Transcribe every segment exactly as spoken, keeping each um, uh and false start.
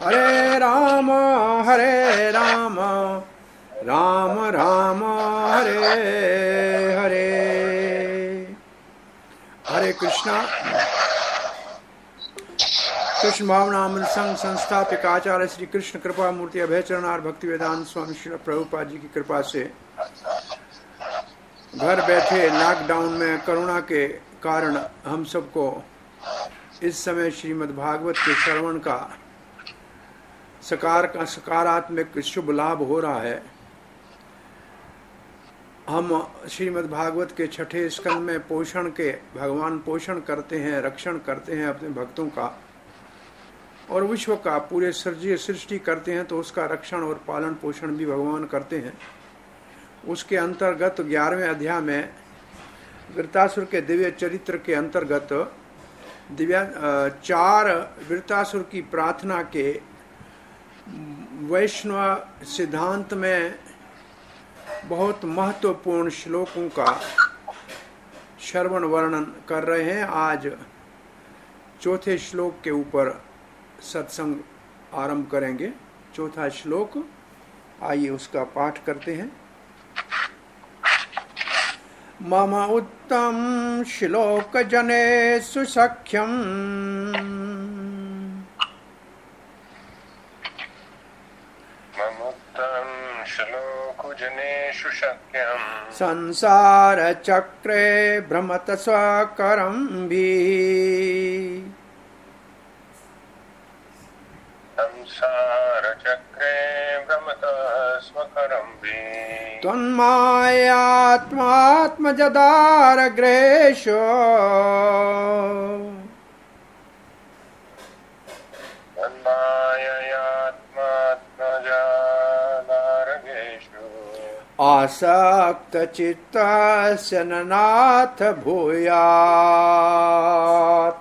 हरे राम हरे राम राम राम हरे हरे। हरे कृष्णा। कृष्ण भावना अमृत संघ संस्थापक आचार्य श्री कृष्ण कृपा मूर्ति अभयचरणार भक्ति वेदांत स्वामी श्री प्रभुपाद जी की कृपा से घर बैठे लॉकडाउन में कोरोना के कारण हम सबको इस समय श्रीमद् भागवत के श्रवण का सकार का सकारात्मक शुभ लाभ हो रहा है। हम श्रीमद् भागवत के छठे स्कंद में पोषण के भगवान पोषण करते हैं, रक्षण करते हैं अपने भक्तों का और विश्व का पूरे सृष्टि सृष्टि करते हैं तो उसका रक्षण और पालन पोषण भी भगवान करते हैं। उसके अंतर्गत ग्यारहवें अध्याय में वृत्तासुर के दिव्य चरित्र के अंतर्गत दिव्या चार वृत्तासुर की प्रार्थना के वैष्णव सिद्धांत में बहुत महत्वपूर्ण श्लोकों का श्रवण वर्णन कर रहे हैं। आज चौथे श्लोक के ऊपर सत्संग आरंभ करेंगे। चौथा श्लोक, आइए उसका पाठ करते हैं। मम उत्तम श्लोक जने सुसख्यम संसार चक्रे भ्रमत स्वकरं भी संसार चक्रे भ्रमत स्वकरं भी त्वन्मायात्मात्मजदारग्रेषु आसक्तचित्तस्य नाथ भूयात्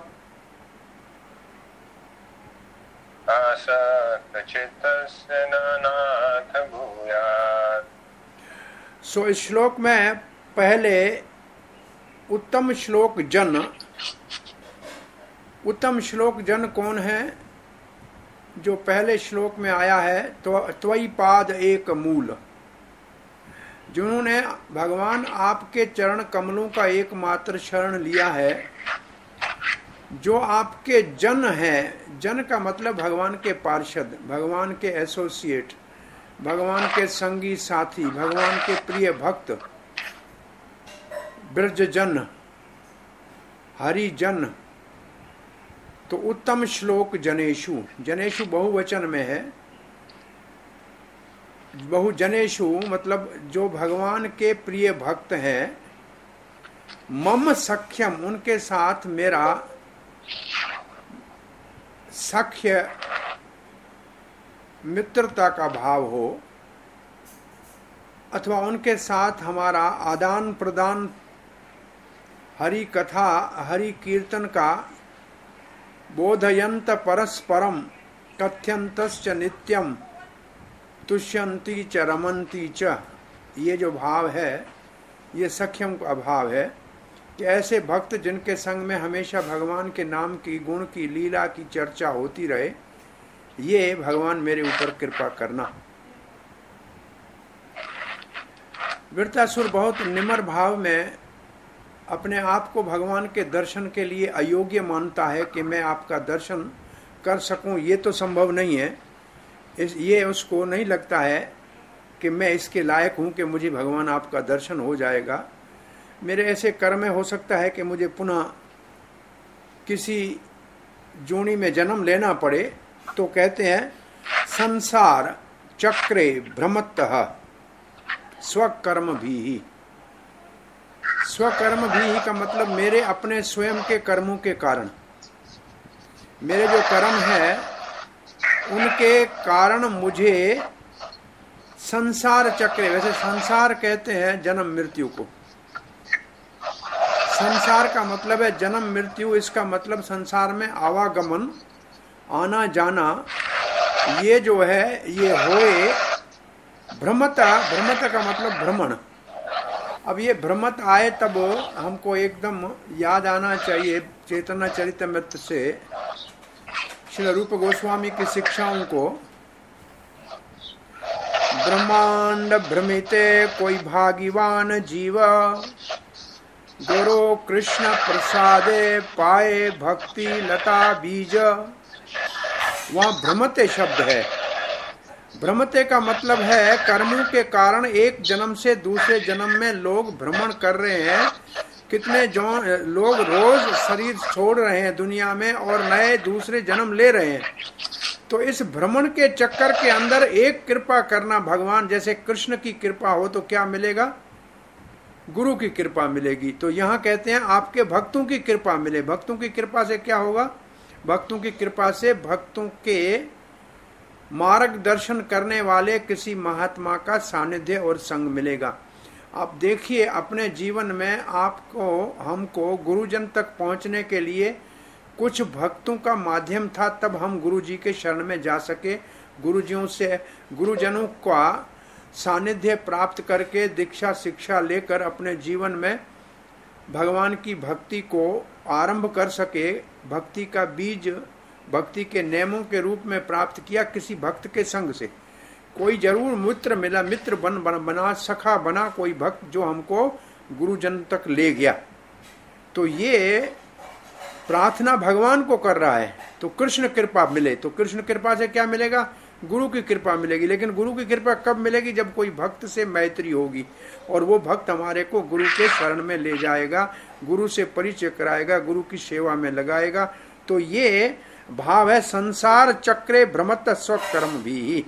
आसक्तचित्तस्य नाथ भूयात्। सो इस श्लोक में पहले उत्तम श्लोक जन, उत्तम श्लोक जन कौन है? जो पहले श्लोक में आया है तो त्वयि पाद एक मूल, जिन्होंने भगवान आपके चरण कमलों का एकमात्र शरण लिया है, जो आपके जन है। जन का मतलब भगवान के पार्षद, भगवान के एसोसिएट, भगवान के संगी साथी, भगवान के प्रिय भक्त, ब्रजजन, हरिजन। तो उत्तम श्लोक जनेषु, जनेषु बहुवचन में है। बहुजनेषु मतलब जो भगवान के प्रिय भक्त हैं। मम सख्यम, उनके साथ मेरा सख्य मित्रता का भाव हो, अथवा उनके साथ हमारा आदान प्रदान हरि कथा हरि कीर्तन का बोधयंत परस्परम कथ्यंतश्च नित्यम तुष्यंती च रमंती च, ये जो भाव है ये सख्यम का भाव है कि ऐसे भक्त जिनके संग में हमेशा भगवान के नाम की, गुण की, लीला की चर्चा होती रहे, ये भगवान मेरे ऊपर कृपा करना। वृत्तासुर बहुत निम्र भाव में अपने आप को भगवान के दर्शन के लिए अयोग्य मानता है कि मैं आपका दर्शन कर सकूं, ये तो संभव नहीं है। इस ये उसको नहीं लगता है कि मैं इसके लायक हूं कि मुझे भगवान आपका दर्शन हो जाएगा। मेरे ऐसे कर्म में हो सकता है कि मुझे पुनः किसी जोनी में जन्म लेना पड़े। तो कहते हैं संसार चक्रे भ्रमतः स्वकर्म भी। स्वकर्म भी का मतलब मेरे अपने स्वयं के कर्मों के कारण, मेरे जो कर्म है उनके कारण मुझे संसार चक्र, वैसे संसार कहते हैं जन्म मृत्यु को। संसार का मतलब है जन्म मृत्यु, इसका मतलब संसार में आवागमन, आना जाना, ये जो है ये होए। भ्रमता, भ्रमता का मतलब भ्रमण। अब ये भ्रमत आए तब हमको एकदम याद आना चाहिए चैतन्य चरितमृत से श्री रूप गोस्वामी की शिक्षाओं को ब्रह्मांड भ्रमिते कोई भाग्यवान जीव, गुरु कृष्ण प्रसादे पाए भक्ति लता बीज। वहां भ्रमते शब्द है। भ्रमते का मतलब है कर्मों के कारण एक जन्म से दूसरे जन्म में लोग भ्रमण कर रहे हैं। कितने जो लोग रोज शरीर छोड़ रहे हैं दुनिया में और नए दूसरे जन्म ले रहे हैं। तो इस भ्रमण के चक्कर के अंदर एक कृपा करना भगवान, जैसे कृष्ण की कृपा हो तो क्या मिलेगा? गुरु की कृपा मिलेगी। तो यहाँ कहते हैं आपके भक्तों की कृपा मिले। भक्तों की कृपा से क्या होगा? भक्तों की कृपा से भक्तों के मार्गदर्शन करने वाले किसी महात्मा का सानिध्य और संग मिलेगा। आप देखिए अपने जीवन में आपको हमको गुरुजन तक पहुंचने के लिए कुछ भक्तों का माध्यम था, तब हम गुरु जी के शरण में जा सके। गुरुजियों से गुरुजनों का सानिध्य प्राप्त करके दीक्षा शिक्षा लेकर अपने जीवन में भगवान की भक्ति को आरंभ कर सके। भक्ति का बीज भक्ति के नियमों के रूप में प्राप्त किया किसी भक्त के संग से। कोई जरूर मित्र मिला, मित्र बन, बन बना, सखा बना कोई भक्त जो हमको गुरुजन तक ले गया। तो ये प्रार्थना भगवान को कर रहा है। तो कृष्ण कृपा मिले। तो कृष्ण कृपा से क्या मिलेगा? गुरु की कृपा मिलेगी। लेकिन गुरु की कृपा कब मिलेगी? जब कोई भक्त से मैत्री होगी और वो भक्त हमारे को गुरु के शरण में ले जाएगा, गुरु से परिचय कराएगा, गुरु की सेवा में लगाएगा। तो ये भाव है संसार चक्रे भ्रमत स्वकर्म भी।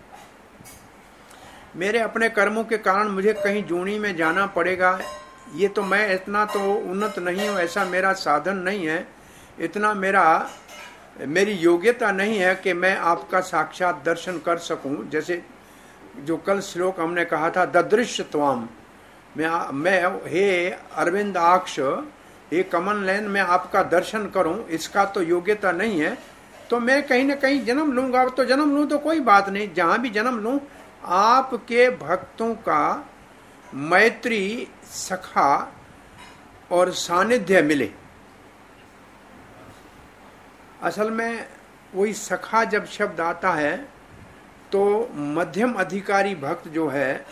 मेरे अपने कर्मों के कारण मुझे कहीं जूनी में जाना पड़ेगा। ये तो मैं इतना तो उन्नत नहीं हूँ, ऐसा मेरा साधन नहीं है, इतना मेरा मेरी योग्यता नहीं है कि मैं आपका साक्षात दर्शन कर सकूं। जैसे जो कल श्लोक हमने कहा था ददृश्य त्वाम, मैं मैं हे अरविंद आक्ष, हे कमल नयन, मैं आपका दर्शन करूं, इसका तो योग्यता नहीं है। तो मैं कहीं ना कहीं जन्म लूंगा। तो जन्म लूं तो कोई बात नहीं, जहां भी जन्म लूं आपके भक्तों का मैत्री सखा और सानिध्य मिले। असल में वही सखा जब शब्द आता है तो मध्यम अधिकारी भक्त जो है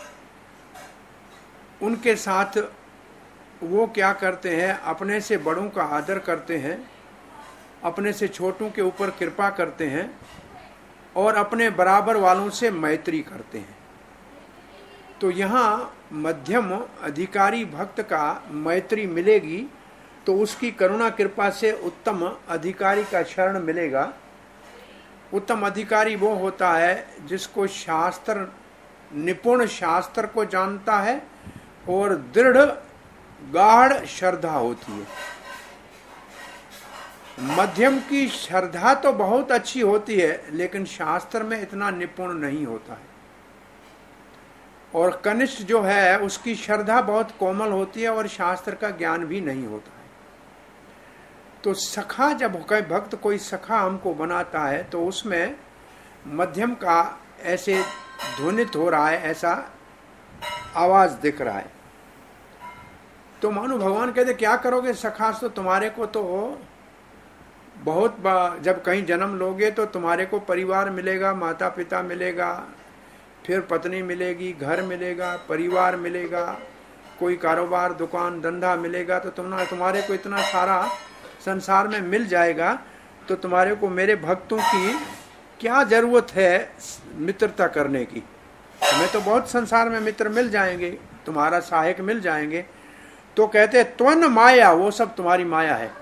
उनके साथ वो क्या करते हैं, अपने से बड़ों का आदर करते हैं, अपने से छोटों के ऊपर कृपा करते हैं और अपने बराबर वालों से मैत्री करते हैं। तो यहाँ मध्यम अधिकारी भक्त का मैत्री मिलेगी तो उसकी करुणा कृपा से उत्तम अधिकारी का शरण मिलेगा। उत्तम अधिकारी वो होता है जिसको शास्त्र, निपुण शास्त्र को जानता है और दृढ़ गाढ़ श्रद्धा होती है। मध्यम की श्रद्धा तो बहुत अच्छी होती है लेकिन शास्त्र में इतना निपुण नहीं होता है। और कनिष्ठ जो है उसकी श्रद्धा बहुत कोमल होती है और शास्त्र का ज्ञान भी नहीं होता है। तो सखा, जब कोई भक्त कोई सखा हमको बनाता है तो उसमें मध्यम का ऐसे ध्वनित हो रहा है, ऐसा आवाज दिख रहा है। तो मानो भगवान कहते क्या करोगे सखा, तो तुम्हारे को तो बहुत, जब कहीं जन्म लोगे तो तुम्हारे को परिवार मिलेगा, माता पिता मिलेगा, फिर पत्नी मिलेगी, घर मिलेगा, परिवार मिलेगा, कोई कारोबार दुकान धंधा मिलेगा। तो तुम्हारा तुम्हारे को इतना सारा संसार में मिल जाएगा तो तुम्हारे को मेरे भक्तों की क्या जरूरत है मित्रता करने की। तुम्हें तो बहुत संसार में मित्र मिल जाएंगे, तुम्हारा सहायक मिल जाएंगे। तो कहते त्वन माया, वो सब तुम्हारी माया है,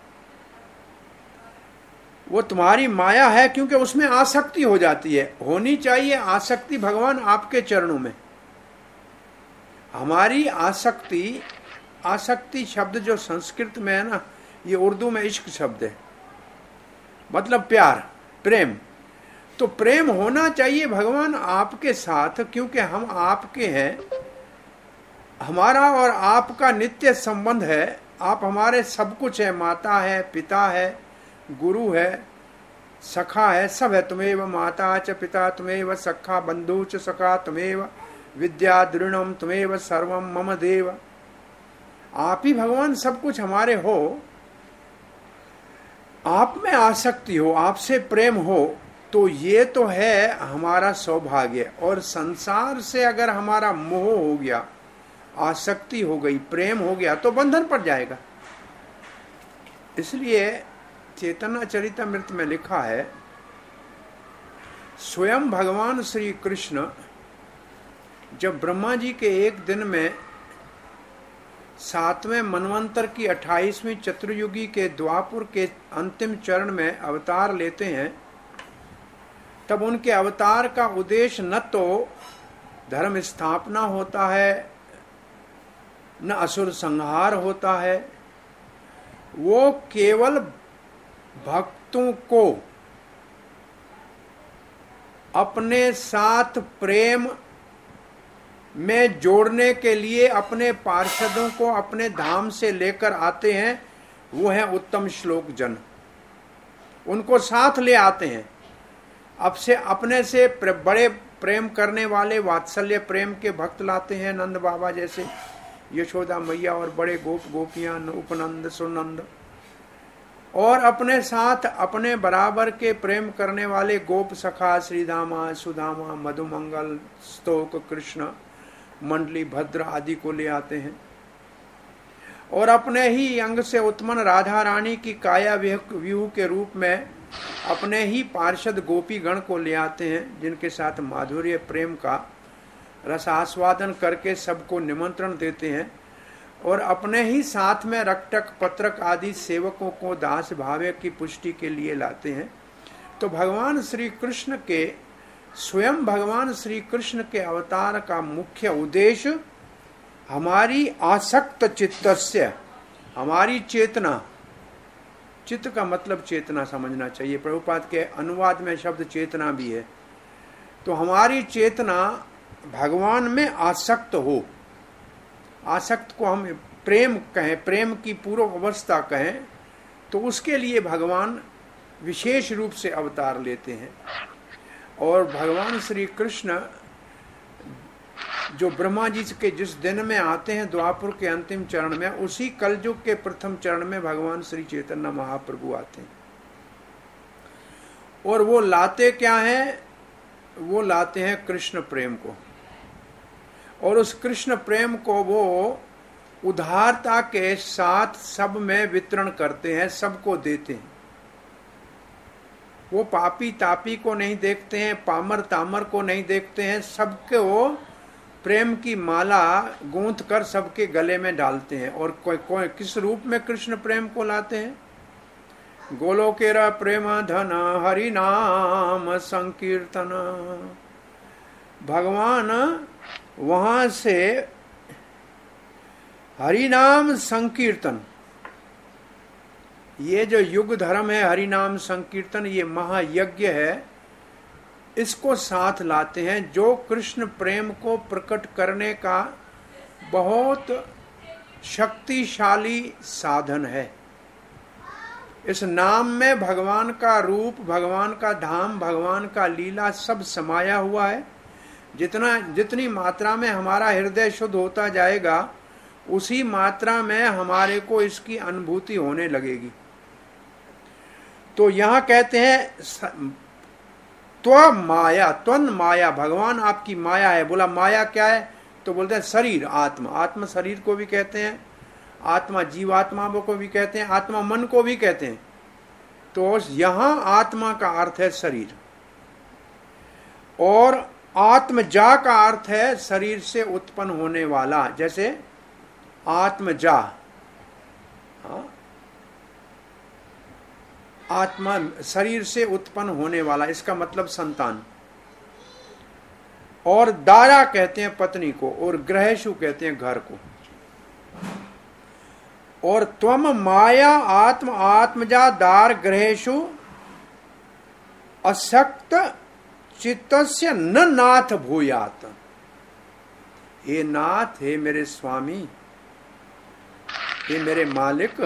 वो तुम्हारी माया है क्योंकि उसमें आसक्ति हो जाती है। होनी चाहिए आसक्ति भगवान आपके चरणों में। हमारी आसक्ति, आसक्ति शब्द जो संस्कृत में है ना, ये उर्दू में इश्क शब्द है, मतलब प्यार, प्रेम। तो प्रेम होना चाहिए भगवान आपके साथ क्योंकि हम आपके हैं। हमारा और आपका नित्य संबंध है। आप हमारे सब कुछ है, माता है, पिता है, गुरु है, सखा है, सब है। तुमेव माता च पिता तुमेव सखा बंधु च सखा तुमेव विद्या दृढ़म तुमेव सर्वम मम देव। आप ही भगवान सब कुछ हमारे हो। आप में आसक्ति हो, आपसे प्रेम हो, तो ये तो है हमारा सौभाग्य। और संसार से अगर हमारा मोह हो गया, आसक्ति हो गई, प्रेम हो गया, तो बंधन पड़ जाएगा। इसलिए चैतन्य चरितमृत में लिखा है, स्वयं भगवान श्री कृष्ण जब ब्रह्मा जी के एक दिन में सातवें मनवंतर की अट्ठाईसवीं चतुर्युगी के द्वापुर के अंतिम चरण में अवतार लेते हैं, तब उनके अवतार का उद्देश्य न तो धर्म स्थापना होता है, न असुर संहार होता है। वो केवल भक्तों को अपने साथ प्रेम में जोड़ने के लिए अपने पार्षदों को अपने धाम से लेकर आते हैं। वो है उत्तम श्लोक जन, उनको साथ ले आते हैं। अब से अपने से बड़े प्रेम करने वाले वात्सल्य प्रेम के भक्त लाते हैं, नंद बाबा जैसे, यशोदा मैया और बड़े गोप गोपियां, उपनंद सुनंद। और अपने साथ अपने बराबर के प्रेम करने वाले गोप सखा श्रीधामा, सुदामा, मधुमंगल, स्तोक, कृष्ण, मंडली, भद्र आदि को ले आते हैं। और अपने ही अंग से उत्पन्न राधा रानी की काया व्यूह के रूप में अपने ही पार्षद गोपी गण को ले आते हैं, जिनके साथ माधुर्य प्रेम का रसास्वादन करके सबको निमंत्रण देते हैं। और अपने ही साथ में रक्तक पत्रक आदि सेवकों को दास भाव की पुष्टि के लिए लाते हैं। तो भगवान श्री कृष्ण के स्वयं भगवान श्री कृष्ण के अवतार का मुख्य उद्देश्य हमारी आसक्त चित्तस्य, हमारी चेतना, चित्त का मतलब चेतना समझना चाहिए। प्रभुपाद के अनुवाद में शब्द चेतना भी है। तो हमारी चेतना भगवान में आसक्त हो। आसक्त को हम प्रेम कहें, प्रेम की पूर्व अवस्था कहें, तो उसके लिए भगवान विशेष रूप से अवतार लेते हैं। और भगवान श्री कृष्ण जो ब्रह्मा जी के जिस दिन में आते हैं द्वापुर के अंतिम चरण में, उसी कलयुग के प्रथम चरण में भगवान श्री चैतन्य महाप्रभु आते हैं। और वो लाते क्या है? वो लाते हैं कृष्ण प्रेम को। और उस कृष्ण प्रेम को वो उदारता के साथ सब में वितरण करते हैं, सबको देते हैं। वो पापी तापी को नहीं देखते हैं, पामर तामर को नहीं देखते हैं, सबके वो प्रेम की माला गूंथ कर सबके गले में डालते हैं। और कोई कोई किस रूप में कृष्ण प्रेम को लाते हैं? गोलोकेरा प्रेम धन हरि नाम संकीर्तन। भगवान वहां से हरि नाम संकीर्तन, ये जो युग धर्म है हरि नाम संकीर्तन, ये महायज्ञ है, इसको साथ लाते हैं, जो कृष्ण प्रेम को प्रकट करने का बहुत शक्तिशाली साधन है। इस नाम में भगवान का रूप, भगवान का धाम, भगवान का लीला सब समाया हुआ है। जितना जितनी मात्रा में हमारा हृदय शुद्ध होता जाएगा, उसी मात्रा में हमारे को इसकी अनुभूति होने लगेगी। तो यहां कहते हैं त्व माया, त्वन माया, भगवान आपकी माया है। बोला माया क्या है? तो बोलते हैं शरीर, आत्मा। आत्मा शरीर को भी कहते हैं, आत्मा जीवात्मा को भी कहते हैं, आत्मा मन को भी कहते हैं। तो यहां आत्मा का अर्थ है शरीर, और आत्मजा का अर्थ है शरीर से उत्पन्न होने वाला। जैसे आत्मजा, हाँ, आत्मा शरीर से उत्पन्न होने वाला, इसका मतलब संतान। और दारा कहते हैं पत्नी को, और ग्रहेशु कहते हैं घर को। और त्वम माया आत्म आत्मजा दार ग्रहेशु असक्त चित्तस्य न नाथ भूयात। हे नाथ, हे मेरे स्वामी, हे मेरे मालिक,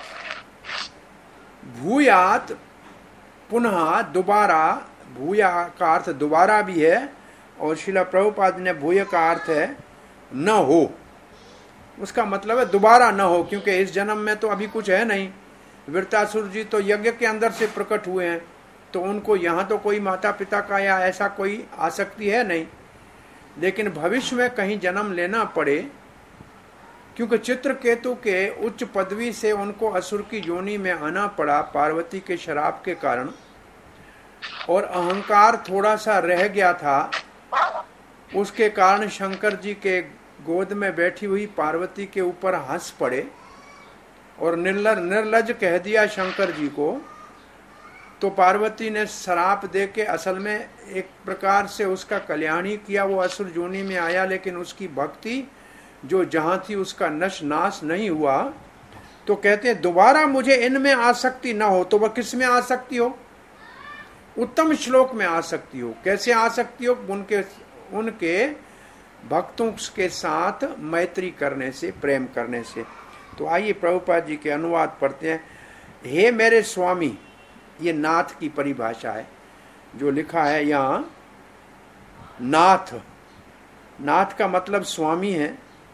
भूयात पुनः दोबारा, भूया का अर्थ दोबारा भी है, और श्रील प्रभुपाद ने भूय का अर्थ है न हो। उसका मतलब है दोबारा न हो, क्योंकि इस जन्म में तो अभी कुछ है नहीं, वृत्रासुर जी तो यज्ञ के अंदर से प्रकट हुए हैं, तो उनको यहाँ तो कोई माता पिता का या ऐसा कोई आसक्ति है नहीं, लेकिन भविष्य में कहीं जन्म लेना पड़े, क्योंकि चित्रकेतु के उच्च पदवी से उनको असुर की योनि में आना पड़ा पार्वती के शराप के कारण, और अहंकार थोड़ा सा रह गया था, उसके कारण शंकर जी के गोद में बैठी हुई पार्वती के ऊपर हंस पड़े और निर्लज निर्लज कह दिया शंकर जी को। तो पार्वती ने श्राप दे के असल में एक प्रकार से उसका कल्याण ही किया, वो असुर योनि में आया, लेकिन उसकी भक्ति जो जहां थी उसका नश नाश नहीं हुआ। तो कहते हैं दोबारा मुझे इनमें आसक्ति ना हो, तो वह किस में आसक्ति हो? उत्तम श्लोक में आसक्ति हो। कैसे आसक्ति हो? उनके उनके भक्तों के साथ मैत्री करने से, प्रेम करने से। तो आइए प्रभुपाद जी के अनुवाद पढ़ते हैं। हे मेरे स्वामी, ये नाथ की परिभाषा है जो लिखा है यहाँ। नाथ, नाथ का मतलब स्वामी है,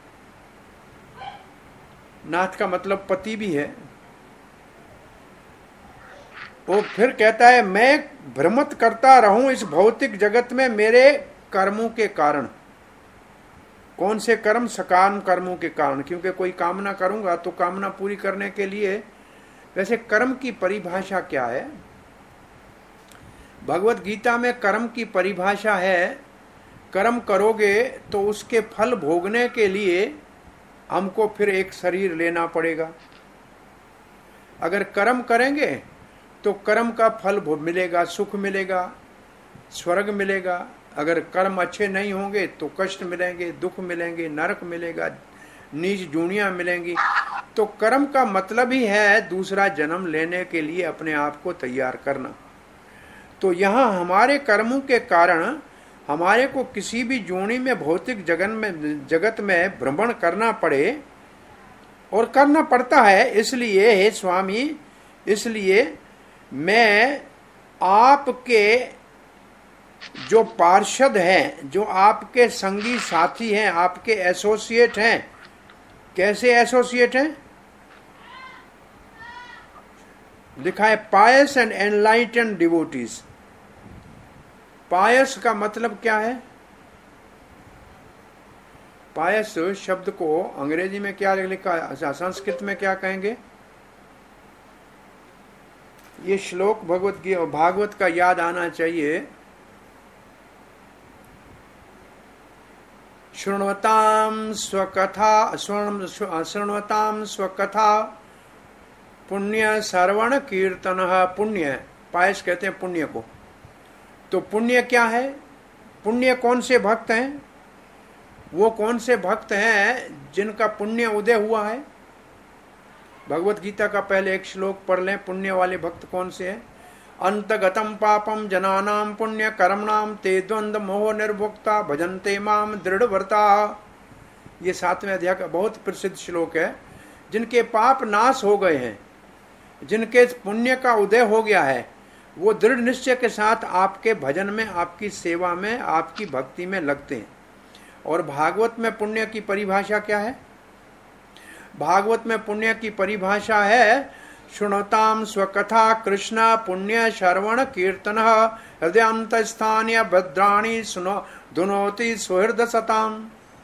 नाथ का मतलब पति भी है। वो फिर कहता है मैं भ्रमत करता रहूं इस भौतिक जगत में मेरे कर्मों के कारण। कौन से कर्म? सकाम कर्मों के कारण, क्योंकि कोई कामना करूंगा तो कामना पूरी करने के लिए। वैसे कर्म की परिभाषा क्या है? भगवत गीता में कर्म की परिभाषा है, कर्म करोगे तो उसके फल भोगने के लिए हमको फिर एक शरीर लेना पड़ेगा। अगर कर्म करेंगे तो कर्म का फल मिलेगा, सुख मिलेगा, स्वर्ग मिलेगा। अगर कर्म अच्छे नहीं होंगे तो कष्ट मिलेंगे, दुख मिलेंगे, नरक मिलेगा, नीच जूनियां मिलेंगी। तो कर्म का मतलब ही है दूसरा जन्म लेने के लिए अपने आप को तैयार करना। तो यहाँ हमारे कर्मों के कारण हमारे को किसी भी जोनी में भौतिक जगन में जगत में भ्रमण करना पड़े, और करना पड़ता है। इसलिए हे स्वामी, इसलिए मैं आपके जो पार्षद हैं, जो आपके संगी साथी हैं, आपके एसोसिएट हैं। कैसे एसोसिएट हैं? लिखा है pious and enlightened devotees. Pious का मतलब क्या है? पायस शब्द को अंग्रेजी में क्या लिखा, संस्कृत में क्या कहेंगे? ये श्लोक भगवत भागवत का याद आना चाहिए। शृण्वताम स्वकथा शृण्वताम स्वकथा पुण्य श्रवण कीर्तन। पुण्य, पायस कहते हैं पुण्य को। तो पुण्य क्या है? पुण्य कौन से भक्त हैं? वो कौन से भक्त हैं जिनका पुण्य उदय हुआ है? भगवत गीता का पहले एक श्लोक पढ़ लें। पुण्य वाले भक्त कौन से हैं? अंतगतम पापम जनानाम पुण्य कर्मणाम ते द्वंद्व मोह निर्भुक्ता भजन्ते माम दृढ़व्रता। ये सातवें अध्याय का बहुत प्रसिद्ध श्लोक है। जिनके पाप नाश हो गए हैं, जिनके पुण्य का उदय हो गया है, वो दृढ़ निश्चय के साथ आपके भजन में, आपकी सेवा में, आपकी भक्ति में लगते हैं। और भागवत में पुण्य की परिभाषा क्या है? भागवत में पुण्य की परिभाषा है शृणोताम स्वकथा कृष्ण पुण्य श्रवण कीर्तन हृदयांत स्थानीय भद्राणी सुनो धुनोति सुहृद सताम।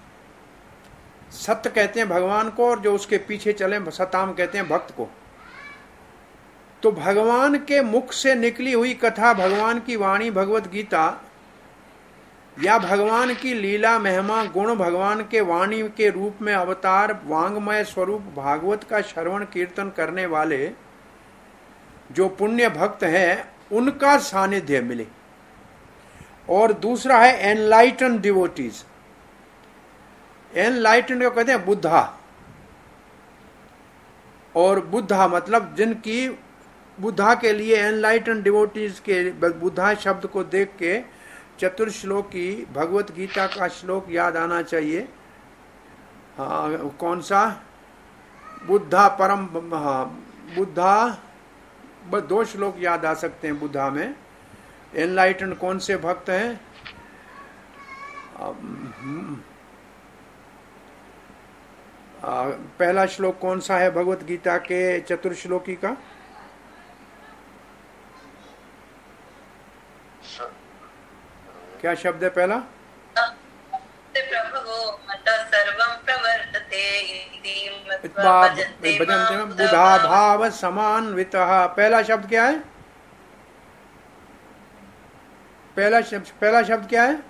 सत्य कहते हैं भगवान को, और जो उसके पीछे चले सताम कहते हैं भक्त को। तो भगवान के मुख से निकली हुई कथा, भगवान की वाणी भगवत गीता, या भगवान की लीला महिमा गुण, भगवान के वाणी के रूप में अवतार वांगमय स्वरूप भागवत का श्रवण कीर्तन करने वाले जो पुण्य भक्त हैं, उनका सानिध्य मिले। और दूसरा है एनलाइटन डिवोटीज। एनलाइटन को कहते हैं बुद्धा। और बुद्धा मतलब जिनकी, बुद्धा के लिए एनलाइटन डिवोटीज के, बुद्धा शब्द को देख के चतुर्श्लोकी भगवत गीता का श्लोक याद आना चाहिए। हाँ, कौन सा? बुद्धा परम, हाँ बुद्धा, बस दो श्लोक याद आ सकते हैं बुद्धा में। एनलाइटन कौन से भक्त हैं? आ, पहला श्लोक कौन सा है भगवत गीता के चतुर्श्लोकी का? क्या शब्द है पहला? प्रभवो मतः सर्वं प्रवर्तते इति मत्वा इत्वा भजन्ते भजन्ते मां बुधा भाव समान्वितः। पहला शब्द क्या है? पहला शब्द पहला शब्द क्या है?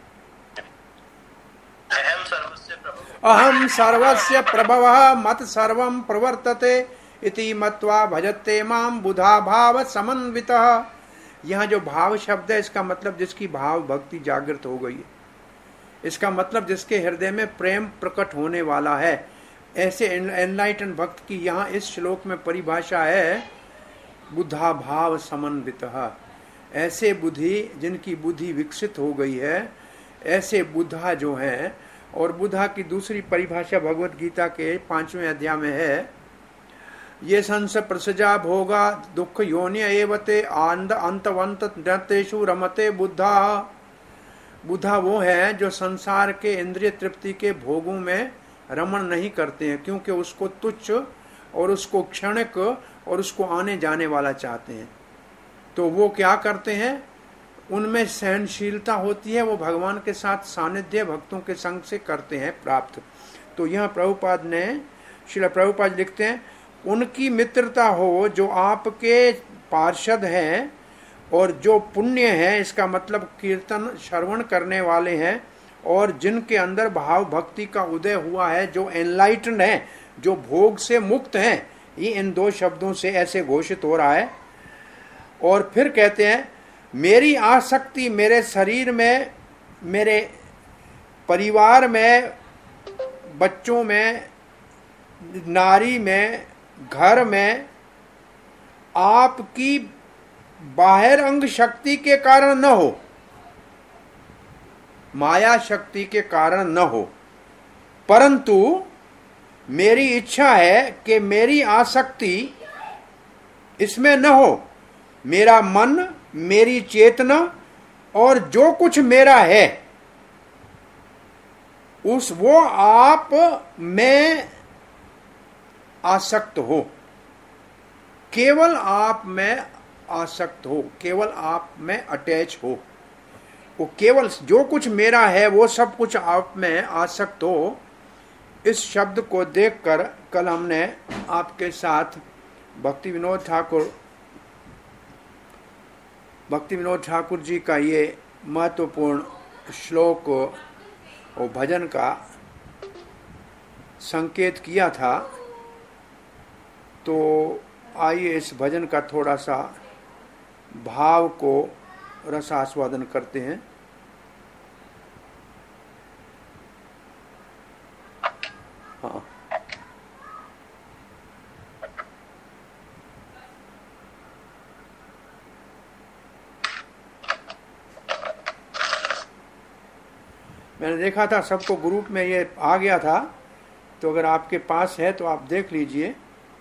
अहम सर्वस्य प्रभुः। अहम सर्वस्य प्रभवः मत सर्वं प्रवर्तते इति मत्वा भजते माम बुधा भाव समन्वितः। यहाँ जो भाव शब्द है इसका मतलब जिसकी भाव भक्ति जागृत हो गई है, इसका मतलब जिसके हृदय में प्रेम प्रकट होने वाला है। ऐसे एनलाइटन भक्त की यहाँ इस श्लोक में परिभाषा है बुधा भाव समन्वितः। ऐसे बुद्धि जिनकी बुद्धि विकसित हो गई है, ऐसे बुधा जो हैं। और बुधा की दूसरी परिभाषा भगवत गीता के पांचवें अध्याय में है, ये संस प्रसजा भोगा दुख योनि एवते आंद अंतवंत नृतेषु रमते बुद्धा। बुधा वो है जो संसार के इंद्रिय तृप्ति के भोगों में रमण नहीं करते हैं, क्योंकि उसको तुच्छ और उसको क्षणिक और उसको आने जाने वाला चाहते हैं। तो वो क्या करते हैं, उनमें सहनशीलता होती है, वो भगवान के साथ सानिध्य भक्तों के संग से करते हैं प्राप्त। तो यहाँ प्रभुपाद ने, श्रील प्रभुपाद लिखते हैं, उनकी मित्रता हो जो आपके पार्षद हैं और जो पुण्य है, इसका मतलब कीर्तन श्रवण करने वाले हैं और जिनके अंदर भाव भक्ति का उदय हुआ है, जो एनलाइटन है, जो भोग से मुक्त हैं। ये इन दो शब्दों से ऐसे घोषित हो रहा है। और फिर कहते हैं मेरी आसक्ति मेरे शरीर में, मेरे परिवार में, बच्चों में, नारी में, घर में आपकी बाहर अंग शक्ति के कारण न हो, माया शक्ति के कारण न हो, परंतु मेरी इच्छा है कि मेरी आसक्ति इसमें न हो। मेरा मन, मेरी चेतना और जो कुछ मेरा है उस वो आप में आसक्त हो, केवल आप में आसक्त हो, केवल आप में अटैच हो। वो केवल जो कुछ मेरा है वो सब कुछ आप में आसक्त हो। इस शब्द को देखकर कल हमने आपके साथ भक्ति विनोद ठाकुर भक्ति विनोद ठाकुर जी का ये महत्वपूर्ण श्लोक और भजन का संकेत किया था। तो आइए इस भजन का थोड़ा सा भाव को रसास्वादन करते हैं। हाँ, मैंने देखा था सबको ग्रुप में ये आ गया था, तो अगर आपके पास है तो आप देख लीजिए।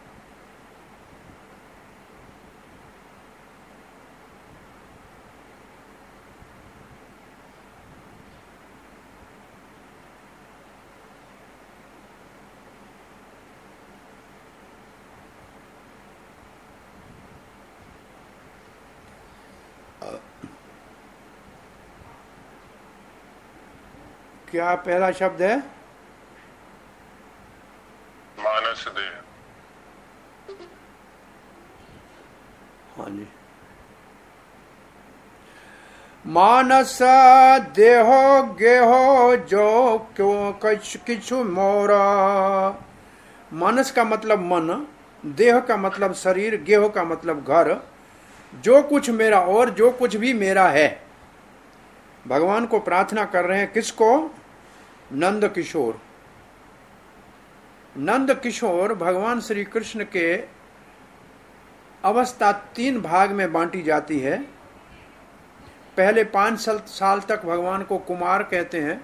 क्या पहला शब्द है? मानस देह। हाँ जी। मानस देहो गेहो जो क्यों कछ किछु मोरा। मानस का मतलब मन, देह का मतलब शरीर, गेहो का मतलब घर। जो कुछ मेरा और जो कुछ भी मेरा है। भगवान को प्रार्थना कर रहे हैं, किसको? नंद किशोर। नंद किशोर भगवान श्री कृष्ण के अवस्था तीन भाग में बांटी जाती है। पहले पांच साल तक भगवान को कुमार कहते हैं।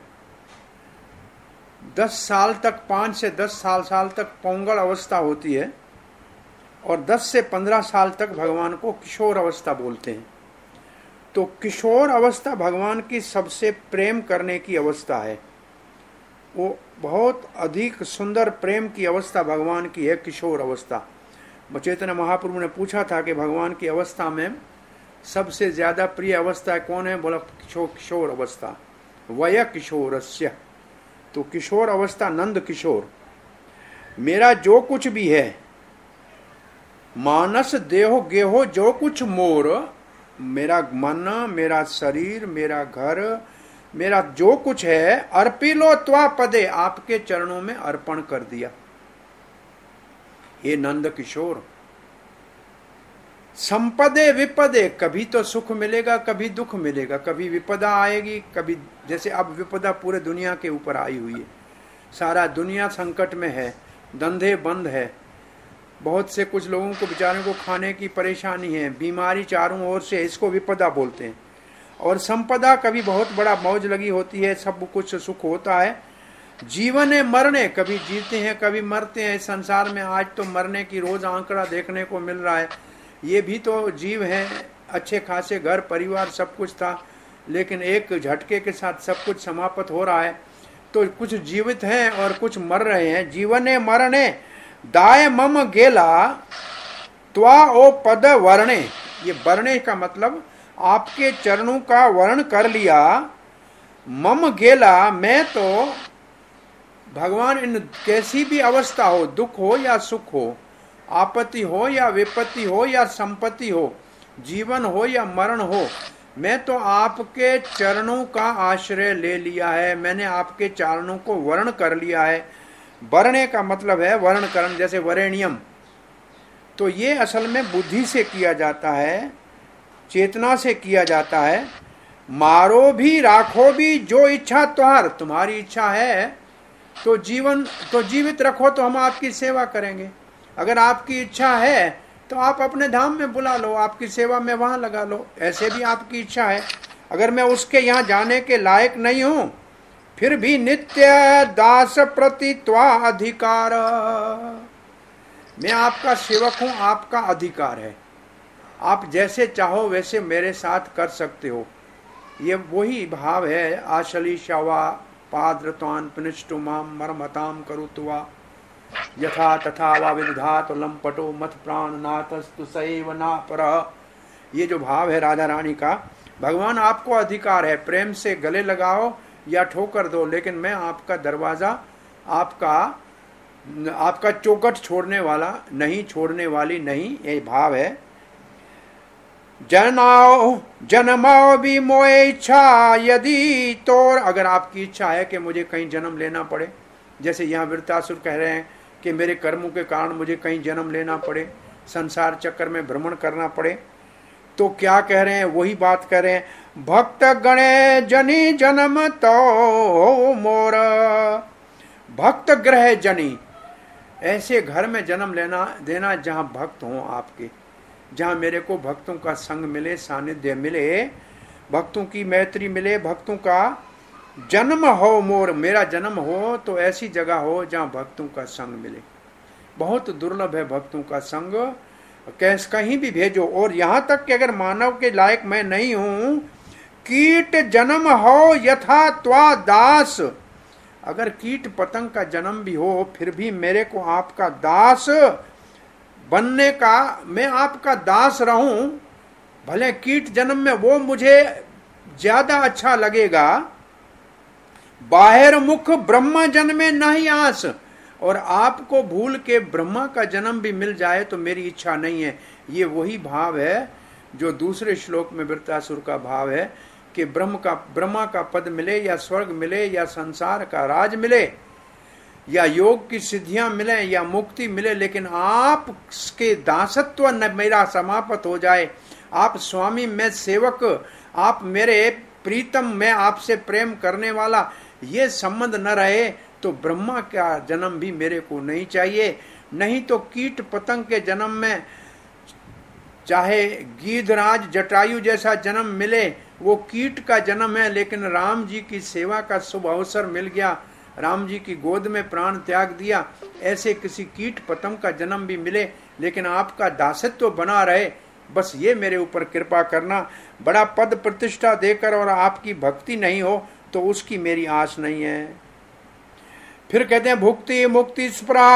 दस साल तक, पांच से दस साल साल तक पौंगल अवस्था होती है और दस से पंद्रह साल तक भगवान को किशोर अवस्था बोलते हैं। तो किशोर अवस्था भगवान की सबसे प्रेम करने की अवस्था है। वो बहुत अधिक सुंदर प्रेम की अवस्था भगवान की है, किशोर अवस्था। चैतन्य महाप्रभु ने पूछा था कि भगवान की अवस्था में सबसे ज्यादा प्रिय अवस्था कौन है? बोला किशोर किशोर अवस्था, वय किशोरस्य। तो किशोर अवस्था, नंद किशोर। मेरा जो कुछ भी है, मानस देहो गेहो जो कुछ मोर, मेरा मन, मेरा शरीर, मेरा घर, मेरा जो कुछ है, अर्पिलो त्वा पदे, आपके चरणों में अर्पण कर दिया। हे नंद किशोर, संपदे विपदे, कभी तो सुख मिलेगा, कभी दुख मिलेगा, कभी विपदा आएगी, कभी जैसे अब विपदा पूरे दुनिया के ऊपर आई हुई है, सारा दुनिया संकट में है, धंधे बंद है, बहुत से कुछ लोगों को बेचारों को खाने की परेशानी है, बीमारी चारों ओर से, इसको विपदा बोलते हैं। और संपदा कभी बहुत बड़ा मौज लगी होती है, सब कुछ सुख होता है। जीवन है मरने, कभी जीते हैं कभी मरते हैं। संसार में आज तो मरने की रोज आंकड़ा देखने को मिल रहा है। ये भी तो जीव हैं, अच्छे खासे घर परिवार सब कुछ था, लेकिन एक झटके के साथ सब कुछ समाप्त हो रहा है। तो कुछ जीवित हैं और कुछ मर रहे हैं। जीवने मरणे दाय मम गेला त्वा ओ पद वर्णे, ये वर्णे का मतलब आपके चरणों का वर्ण कर लिया। मम गेला, मैं तो भगवान इन कैसी भी अवस्था हो, दुख हो या सुख हो, आपत्ति हो या विपत्ति हो या संपत्ति हो, जीवन हो या मरण हो, मैं तो आपके चरणों का आश्रय ले लिया है। मैंने आपके चरणों को वर्ण कर लिया है। वर्णे का मतलब है वर्णकरण, जैसे वरेण्यम। तो ये असल में बुद्धि से किया जाता है, चेतना से किया जाता है। मारो भी राखो भी जो इच्छा तुहार, तुम्हारी इच्छा है तो जीवन तो जीवित रखो, तो हम आपकी सेवा करेंगे। अगर आपकी इच्छा है तो आप अपने धाम में बुला लो, आपकी सेवा में वहां लगा लो, ऐसे भी आपकी इच्छा है। अगर मैं उसके यहाँ जाने के लायक नहीं हूं, फिर भी नित्य दास प्रति त्वा अधिकार, मैं आपका सेवक हूं, आपका अधिकार है। आप जैसे चाहो वैसे मेरे साथ कर सकते हो। ये वही भाव है। आशलीशवा पाद्रत्वान पिनिष्टु माम मरमताम करुत्वा यथा तथा वा विदधात लंपटो मत प्राण नाथस्तु सैव ना परः। ये जो भाव है राधा रानी का, भगवान आपको अधिकार है, प्रेम से गले लगाओ या ठोकर दो, लेकिन मैं आपका दरवाजा, आपका आपका चौखट छोड़ने वाला नहीं, छोड़ने वाली नहीं, ये भाव है। जनाओ जन्माओ भी मोए इच्छा यदि तोर, अगर आपकी इच्छा है कि मुझे कहीं जन्म लेना पड़े, जैसे यहाँ वृत्तासुर कह रहे हैं कि मेरे कर्मों के कारण मुझे कहीं जन्म लेना पड़े, संसार चक्कर में भ्रमण करना पड़े, तो क्या कह रहे हैं? वही बात कह रहे हैं, भक्त गणे जनी जन्म तो मोर, भक्त ग्रह जनी, ऐसे घर में जन्म लेना देना जहां भक्त हों आपके, जहां मेरे को भक्तों का संग मिले, सानिध्य मिले, भक्तों की मैत्री मिले, भक्तों का जन्म हो मोर, मेरा जन्म हो तो ऐसी जगह हो जहां भक्तों का संग मिले। बहुत दुर्लभ है भक्तों का संग, कैस कहीं भी भेजो। और यहां तक कि अगर मानव के लायक मैं नहीं हूं, कीट जन्म हो यथा त्वा दास, अगर कीट पतंग का जन्म भी हो फिर भी मेरे को आपका दास बनने का, मैं आपका दास रहूं, भले कीट जन्म में वो मुझे ज्यादा अच्छा लगेगा। बाहर मुख ब्रह्मा जन्मे नहीं आस, और आपको भूल के ब्रह्मा का जन्म भी मिल जाए तो मेरी इच्छा नहीं है। ये वही भाव है जो दूसरे श्लोक में वृत्तासुर का भाव है कि ब्रह्म का ब्रह्मा का पद मिले या स्वर्ग मिले या संसार का राज मिले या योग की सिद्धियां मिले या मुक्ति मिले, लेकिन आप के दासत्व न मेरा समाप्त हो जाए, आप स्वामी मैं सेवक, आप मेरे प्रीतम मैं आपसे प्रेम करने वाला, ये संबंध न रहे तो ब्रह्मा का जन्म भी मेरे को नहीं चाहिए। नहीं तो कीट पतंग के जन्म में चाहे गीधराज जटायु जैसा जन्म मिले, वो कीट का जन्म है, लेकिन राम जी की सेवा का शुभ अवसर मिल गया, राम जी की गोद में प्राण त्याग दिया, ऐसे किसी कीट पतंग का जन्म भी मिले, लेकिन आपका दासत्व बना रहे, बस ये मेरे ऊपर कृपा करना। बड़ा पद प्रतिष्ठा देकर और आपकी भक्ति नहीं हो तो उसकी मेरी आस नहीं है। फिर कहते हैं भुक्ति मुक्ति स्पृहा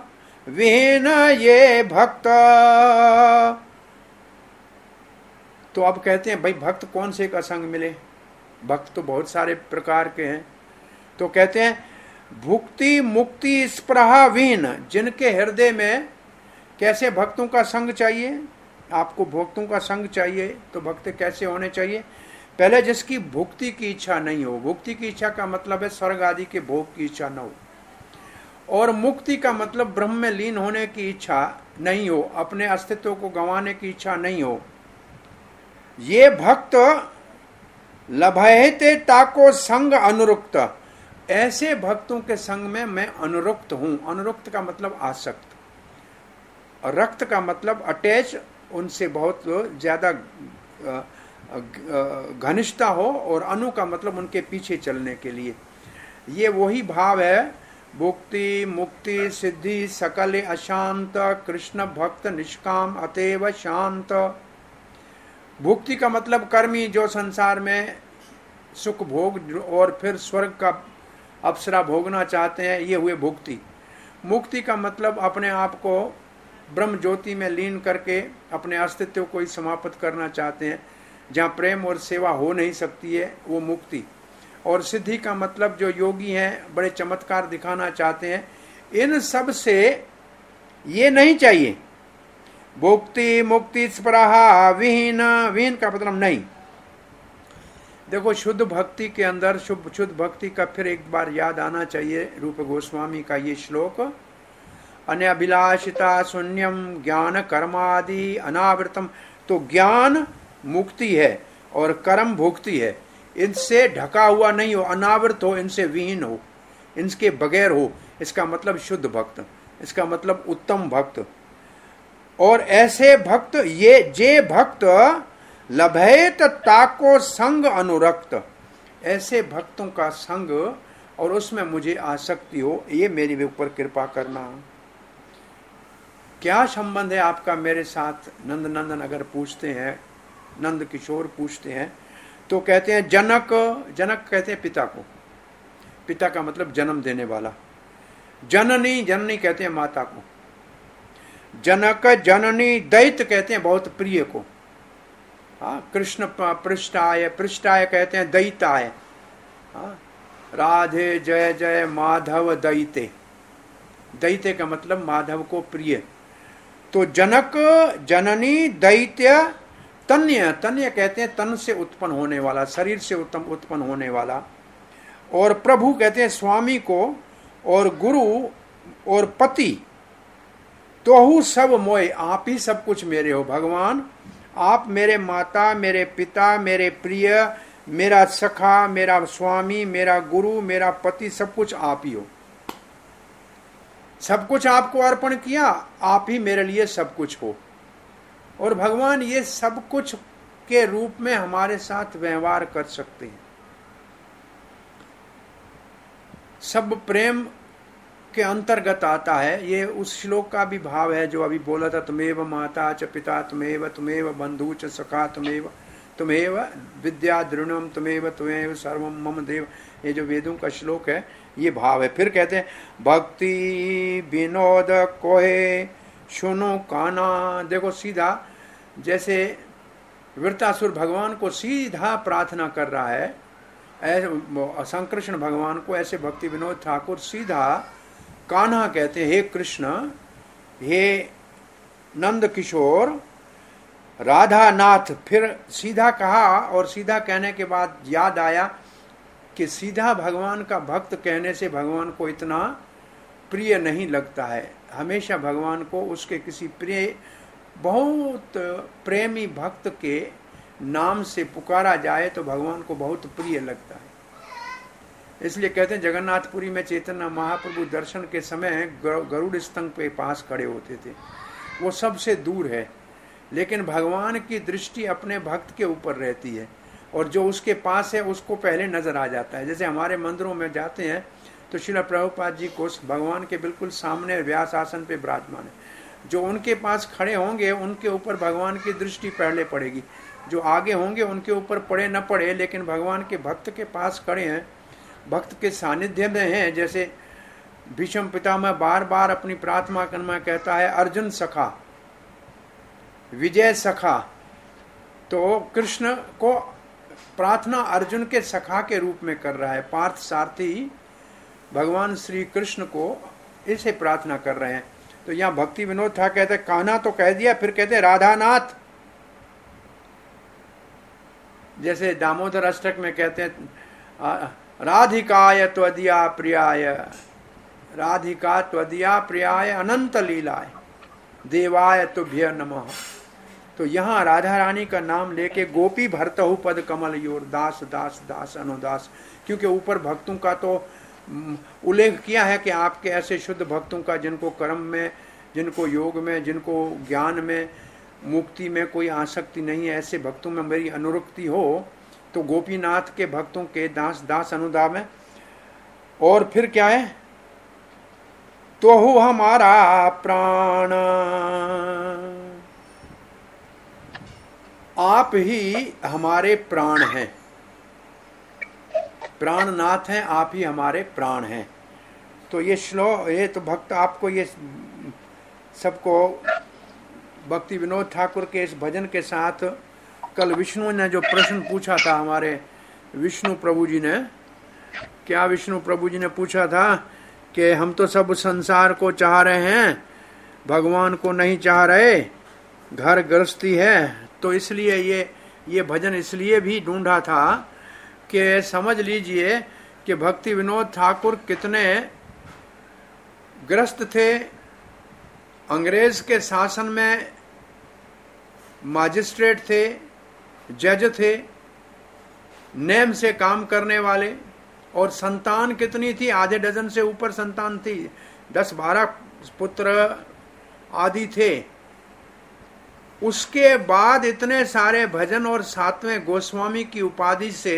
विहीन ये भक्त, तो अब कहते हैं भाई भक्त कौन से का संग मिले, भक्त तो बहुत सारे प्रकार के हैं। तो कहते हैं भुक्ति मुक्ति स्पृहा विहीन, जिनके हृदय में कैसे भक्तों का संग चाहिए, आपको भक्तों का संग चाहिए तो भक्त कैसे होने चाहिए, पहले जिसकी भुक्ति की इच्छा नहीं हो, भुक्ति की इच्छा का मतलब है स्वर्ग आदि के भोग की इच्छा न हो, और मुक्ति का मतलब ब्रह्म में लीन होने की इच्छा नहीं हो, अपने अस्तित्व को गंवाने की इच्छा नहीं हो। ये भक्त लभयते ताको संग अनुरुक्त, ऐसे भक्तों के संग में मैं अनुरुक्त हूं। अनुरुक्त का मतलब आसक्त, रक्त का मतलब अटैच, उनसे बहुत ज्यादा घनिष्ठता हो, और अनु का मतलब उनके पीछे चलने के लिए। ये वही भाव है भुक्ति मुक्ति सिद्धि सकल अशांत कृष्ण भक्त निष्काम अतएव शांत। भुक्ति का मतलब कर्मी जो संसार में सुख भोग और फिर स्वर्ग का अप्सरा भोगना चाहते हैं, ये हुए भुक्ति। मुक्ति का मतलब अपने आप को ब्रह्म ज्योति में लीन करके अपने अस्तित्व को ही समाप्त करना चाहते हैं, जहाँ प्रेम और सेवा हो नहीं सकती है, वो मुक्ति। और सिद्धि का मतलब जो योगी हैं बड़े चमत्कार दिखाना चाहते हैं, इन सब से ये नहीं चाहिए। भुक्ति मुक्ति स्पृहा विहीन, विहीन का मतलब नहीं। देखो शुद्ध भक्ति के अंदर, शुभ शुद्ध भक्ति का फिर एक बार याद आना चाहिए रूप गोस्वामी का ये श्लोक, अनभिलाषिता शून्यम ज्ञान कर्मादि अनावृतम। तो ज्ञान मुक्ति है और कर्म भुक्ति है, इनसे ढका हुआ नहीं हो, अनावृत हो, इनसे विहीन हो, इनके बगैर हो, इसका मतलब शुद्ध भक्त, इसका मतलब उत्तम भक्त। और ऐसे भक्त ये जे भक्त लभेत ताको संग अनुरक्त, ऐसे भक्तों का संग और उसमें मुझे आसक्ति हो, ये मेरे ऊपर कृपा करना। क्या संबंध है आपका मेरे साथ? नंद नंदन अगर पूछते हैं, नंद किशोर पूछते हैं, तो कहते हैं जनक, जनक कहते हैं पिता को, पिता का मतलब जन्म देने वाला। जननी, जननी कहते हैं माता को। जनक जननी, दैत्य कहते हैं बहुत प्रिय को। हाँ, कृष्ण पृष्ठाय, पृष्ठाय कहते हैं दैताय। हाँ, राधे जय जय माधव दैते, दैत्य का मतलब माधव को प्रिय। तो जनक जननी दैत्य, तन्य, तन्य कहते हैं तन से उत्पन्न होने वाला, शरीर से उत्तम उत्पन्न होने वाला। और प्रभु कहते हैं स्वामी को, और गुरु और पति। तोहु सब मोय, आप ही सब कुछ मेरे हो भगवान, आप मेरे माता, मेरे पिता, मेरे प्रिय, मेरा सखा, मेरा स्वामी, मेरा गुरु, मेरा पति, सब कुछ आप ही हो। सब कुछ आपको अर्पण किया, आप ही मेरे लिए सब कुछ हो। और भगवान ये सब कुछ के रूप में हमारे साथ व्यवहार कर सकते हैं। सब प्रेम के अंतर्गत आता है। ये उस श्लोक का भी भाव है जो अभी बोला था, तुमेव माता च पिता तुमेव, तुमेव बंधु च सखा तुमेव, तुमेव विद्या दृढ़म तुमेव, तुमेव सर्वम मम देव। ये जो वेदों का श्लोक है, ये भाव है। फिर कहते हैं भक्ति विनोद कोहे सुनो काना। देखो सीधा, जैसे वृत्तासुर भगवान को सीधा प्रार्थना कर रहा है, ऐसे संकृष्ण भगवान को, ऐसे भक्ति विनोद ठाकुर सीधा कान्हा कहते हैं, हे कृष्ण, हे नंद किशोर, राधा नाथ। फिर सीधा कहा, और सीधा कहने के बाद याद आया कि सीधा भगवान का भक्त कहने से भगवान को इतना प्रिय नहीं लगता है। हमेशा भगवान को उसके किसी प्रिय, बहुत प्रेमी भक्त के नाम से पुकारा जाए तो भगवान को बहुत प्रिय लगता है। इसलिए कहते हैं जगन्नाथपुरी में चैतन्य महाप्रभु दर्शन के समय गरुड़ स्तंभ के पास खड़े होते थे। वो सबसे दूर है, लेकिन भगवान की दृष्टि अपने भक्त के ऊपर रहती है, और जो उसके पास है उसको पहले नजर आ जाता है। जैसे हमारे मंदिरों में जाते हैं तो श्रील प्रभुपाद जी को भगवान के बिल्कुल सामने व्यास आसन पे विराजमान है, जो उनके पास खड़े होंगे उनके ऊपर भगवान की दृष्टि पहले पड़ेगी, जो आगे होंगे उनके ऊपर पड़े न पड़े, लेकिन भगवान के भक्त के पास खड़े हैं, भक्त के सानिध्य में हैं। जैसे भीष्म पितामह बार बार अपनी प्रार्थना करना कहता है, अर्जुन सखा, विजय सखा, तो कृष्ण को प्रार्थना अर्जुन के सखा के रूप में कर रहा है। पार्थ सारथी भगवान श्री कृष्ण को इसे प्रार्थना कर रहे हैं। तो यहाँ भक्ति विनोद था, कहते कान्हा तो कह दिया, फिर कहते राधानाथ। जैसे दामोदर अष्टक में कहते हैं राधिकाय त्वदीया प्रियाय, राधिका त्वदीया प्रियाय अनंत लीलाय देवाय तुभ्य नमः। तो यहाँ राधा रानी का नाम लेके गोपी भरतहु पद कमल योर दास दास दास अनुदास, क्योंकि ऊपर भक्तों का तो उल्लेख किया है कि आपके ऐसे शुद्ध भक्तों का जिनको कर्म में, जिनको योग में, जिनको ज्ञान में, मुक्ति में कोई आसक्ति नहीं है, ऐसे भक्तों में मेरी अनुरक्ति हो। तो गोपीनाथ के भक्तों के दास दास अनुदान में। और फिर क्या है, तो हो हमारा प्राण, आप ही हमारे प्राण हैं, प्राणनाथ हैं, आप ही हमारे प्राण हैं। तो ये श्लोक, ये तो भक्त आपको ये सबको भक्ति विनोद ठाकुर के इस भजन के साथ, कल विष्णु ने जो प्रश्न पूछा था, हमारे विष्णु प्रभु जी ने, क्या विष्णु प्रभु जी ने पूछा था कि हम तो सब संसार को चाह रहे हैं, भगवान को नहीं चाह रहे, घर गृहस्थी है। तो इसलिए ये ये भजन इसलिए भी ढूंढा था कि समझ लीजिए कि भक्ति विनोद ठाकुर कितने ग्रस्त थे। अंग्रेज के शासन में मजिस्ट्रेट थे, जज थे, नेम से काम करने वाले, और संतान कितनी थी, आधे डजन से ऊपर संतान थी, दस बारह पुत्र आदि थे। उसके बाद इतने सारे भजन और सातवें गोस्वामी की उपाधि से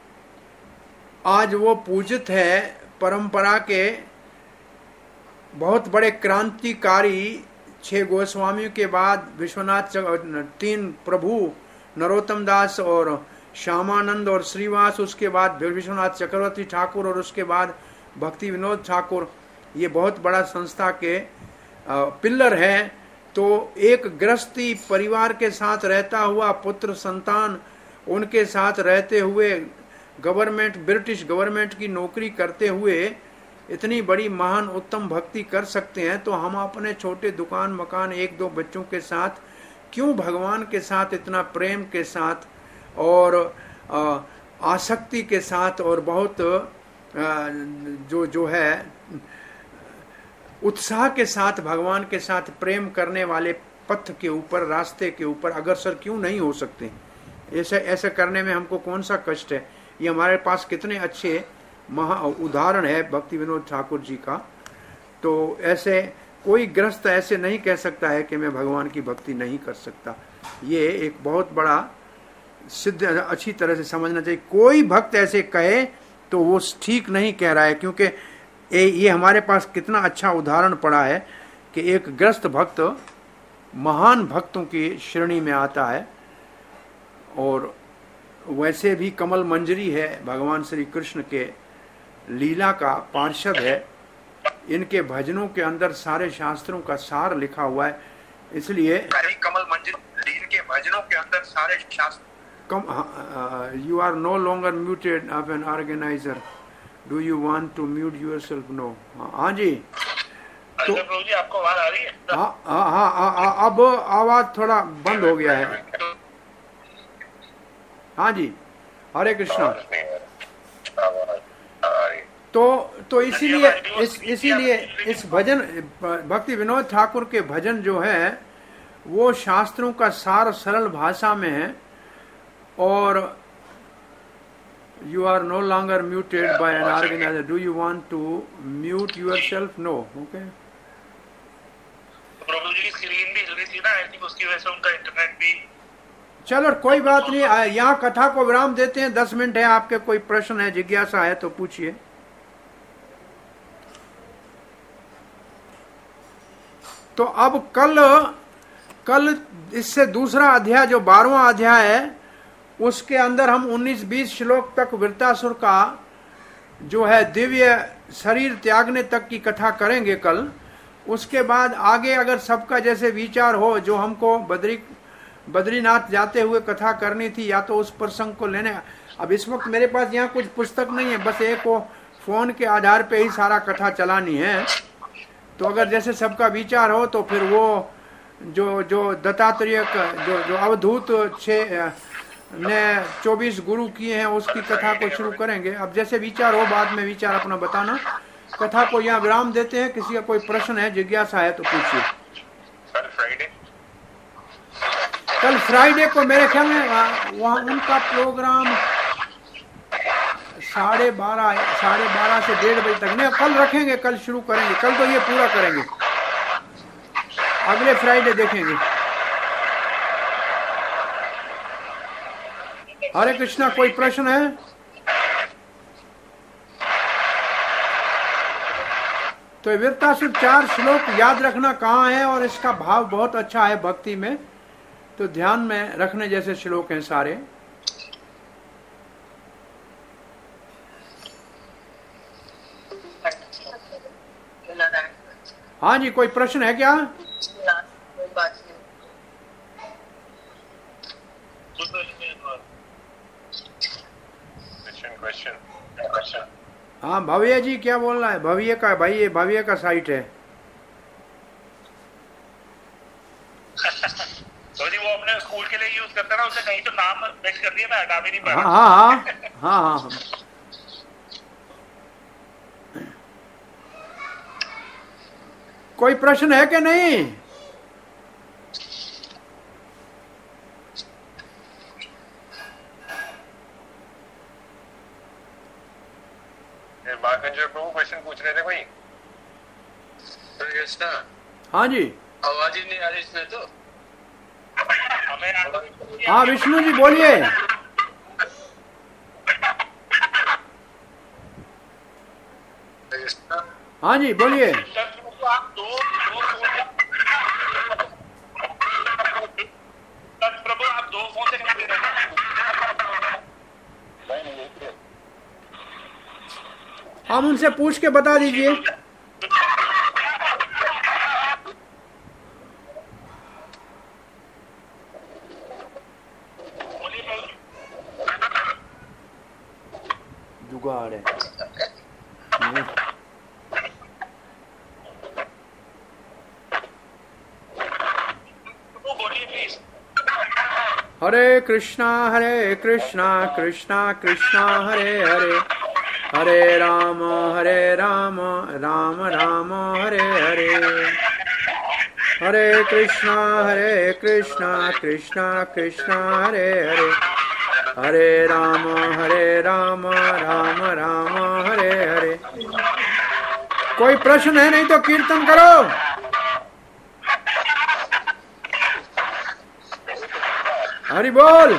आज वो पूजित है। परंपरा के बहुत बड़े क्रांतिकारी छह गोस्वामियों के बाद विश्वनाथ, तीन प्रभु नरोत्तम दास और श्यामानंद और श्रीवास, उसके बाद विश्वनाथ चक्रवर्ती ठाकुर, और उसके बाद भक्ति विनोद ठाकुर, ये बहुत बड़ा संस्था के पिल्लर है। तो एक गृहस्थी परिवार के साथ रहता हुआ पुत्र संतान, उनके साथ रहते हुए गवर्नमेंट, ब्रिटिश गवर्नमेंट की नौकरी करते हुए इतनी बड़ी महान उत्तम भक्ति कर सकते हैं, तो हम अपने छोटे दुकान मकान एक दो बच्चों के साथ क्यों भगवान के साथ इतना प्रेम के साथ और आसक्ति के साथ और बहुत जो जो है उत्साह के साथ भगवान के साथ प्रेम करने वाले पथ के ऊपर, रास्ते के ऊपर अग्रसर क्यों नहीं हो सकते। ऐसे ऐसे करने में हमको कौन सा कष्ट है। ये हमारे पास कितने अच्छे महा उदाहरण है भक्ति विनोद ठाकुर जी का। तो ऐसे कोई गृहस्थ ऐसे नहीं कह सकता है कि मैं भगवान की भक्ति नहीं कर सकता। ये एक बहुत बड़ा सिद्ध, अच्छी तरह से समझना चाहिए। कोई भक्त ऐसे कहे तो वो ठीक नहीं कह रहा है, क्योंकि ये हमारे पास कितना अच्छा उदाहरण पड़ा है कि एक ग्रस्त भक्त महान भक्तों की श्रेणी में आता है। और वैसे भी कमल मंजरी है, भगवान श्री कृष्ण के लीला का पार्षद है। इनके भजनों के अंदर सारे शास्त्रों का सार लिखा हुआ है, इसलिए कमल मंजरी इनके भजनों के अंदर सारे शास्त्र। You are no longer muted of an organiser, do you want to mute yourself? No. हाँ जी, तो प्रभु जी आपको आवाज आ रही है? हाँ हाँ हाँ, अब आवाज थोड़ा बंद हो गया है। हाँ जी, हरे कृष्णा। तो तो इसीलिए इस इसीलिए इस भजन भक्ति विनोद ठाकुर के भजन जो है वो शास्त्रों का सार सरल भाषा में है। और you are no longer muted by an organizer. Do you want to mute yourself? No. Okay. प्रभु जी की स्क्रीन भी हिल रही थी ना, आई थिंक उसकी वजह से उनका इंटरनेट भी। चलो कोई बात नहीं, यहाँ कथा को विराम देते हैं। दस मिनट है, आपके कोई प्रश्न है, जिज्ञासा है तो पूछिए। तो अब कल कल इससे दूसरा अध्याय जो बारहवां अध्याय है उसके अंदर हम उन्नीस बीस श्लोक तक वृत्तासुर का जो है दिव्य शरीर त्यागने तक की कथा करेंगे कल। उसके बाद आगे अगर सबका जैसे विचार हो, जो हमको बद्री बद्रीनाथ जाते हुए कथा करनी थी, या तो उस प्रसंग को लेने। अब इस वक्त मेरे पास यहाँ कुछ पुस्तक नहीं है, बस एक वो फोन के आधार पे ही सारा कथा चलानी है। तो अगर जैसे सबका विचार हो तो फिर वो जो जो दत्तात्रेय जो जो अवधूत छः ने चौबीस गुरु किए हैं उसकी कथा को शुरू करेंगे। अब जैसे विचार हो बाद में विचार अपना बताना। कथा को यहाँ विराम देते हैं। किसी का कोई प्रश्न है, जिज्ञासा है तो पूछिए। कल फ्राइडे कल फ्राइडे को मेरे ख्याल में वहाँ उनका प्रोग्राम साढ़े बारह साढ़े बारह से डेढ़ बजे तक नहीं, कल रखेंगे, कल शुरू करेंगे। कल तो ये पूरा करेंगे, अगले फ्राइडे देखेंगे। हरे कृष्णा, कोई प्रश्न है? तो वीरतासुर चार श्लोक याद रखना कहाँ है, और इसका भाव बहुत अच्छा है भक्ति में, तो ध्यान में रखने जैसे श्लोक हैं सारे। हाँ जी, कोई प्रश्न है क्या? हाँ भव्य जी क्या बोलना है? भव्य का भाई, ये भव्य का साइट है। तो जी वो अपने स्कूल के लिए यूज करता है ना, उसने कहीं तो नाम मिक्स कर दिया, मैं हटा भी नहीं पा रहा। हाँ हाँ हाँ हाँ हाँ। कोई प्रश्न है कि नहीं? प्रभु क्वेश्चन पूछ रहे थे कोई? हाँ जी, आवाज ही नहीं आ रही इसमें तो। हमें हाँ विष्णु जी बोलिए। हाँ जी बोलिए। तो आप दो प्रभु आप दो फोन से कनेक्ट कर रहे हैं। हम उनसे पूछ के बता दीजिए। जुगाड़ है। हरे कृष्णा हरे कृष्णा कृष्णा कृष्णा हरे हरे, हरे राम हरे राम राम राम हरे हरे, हरे कृष्णा हरे कृष्णा कृष्णा कृष्णा हरे हरे, हरे राम हरे राम राम राम हरे हरे। कोई प्रश्न है? नहीं तो कीर्तन करो। हरि बोल।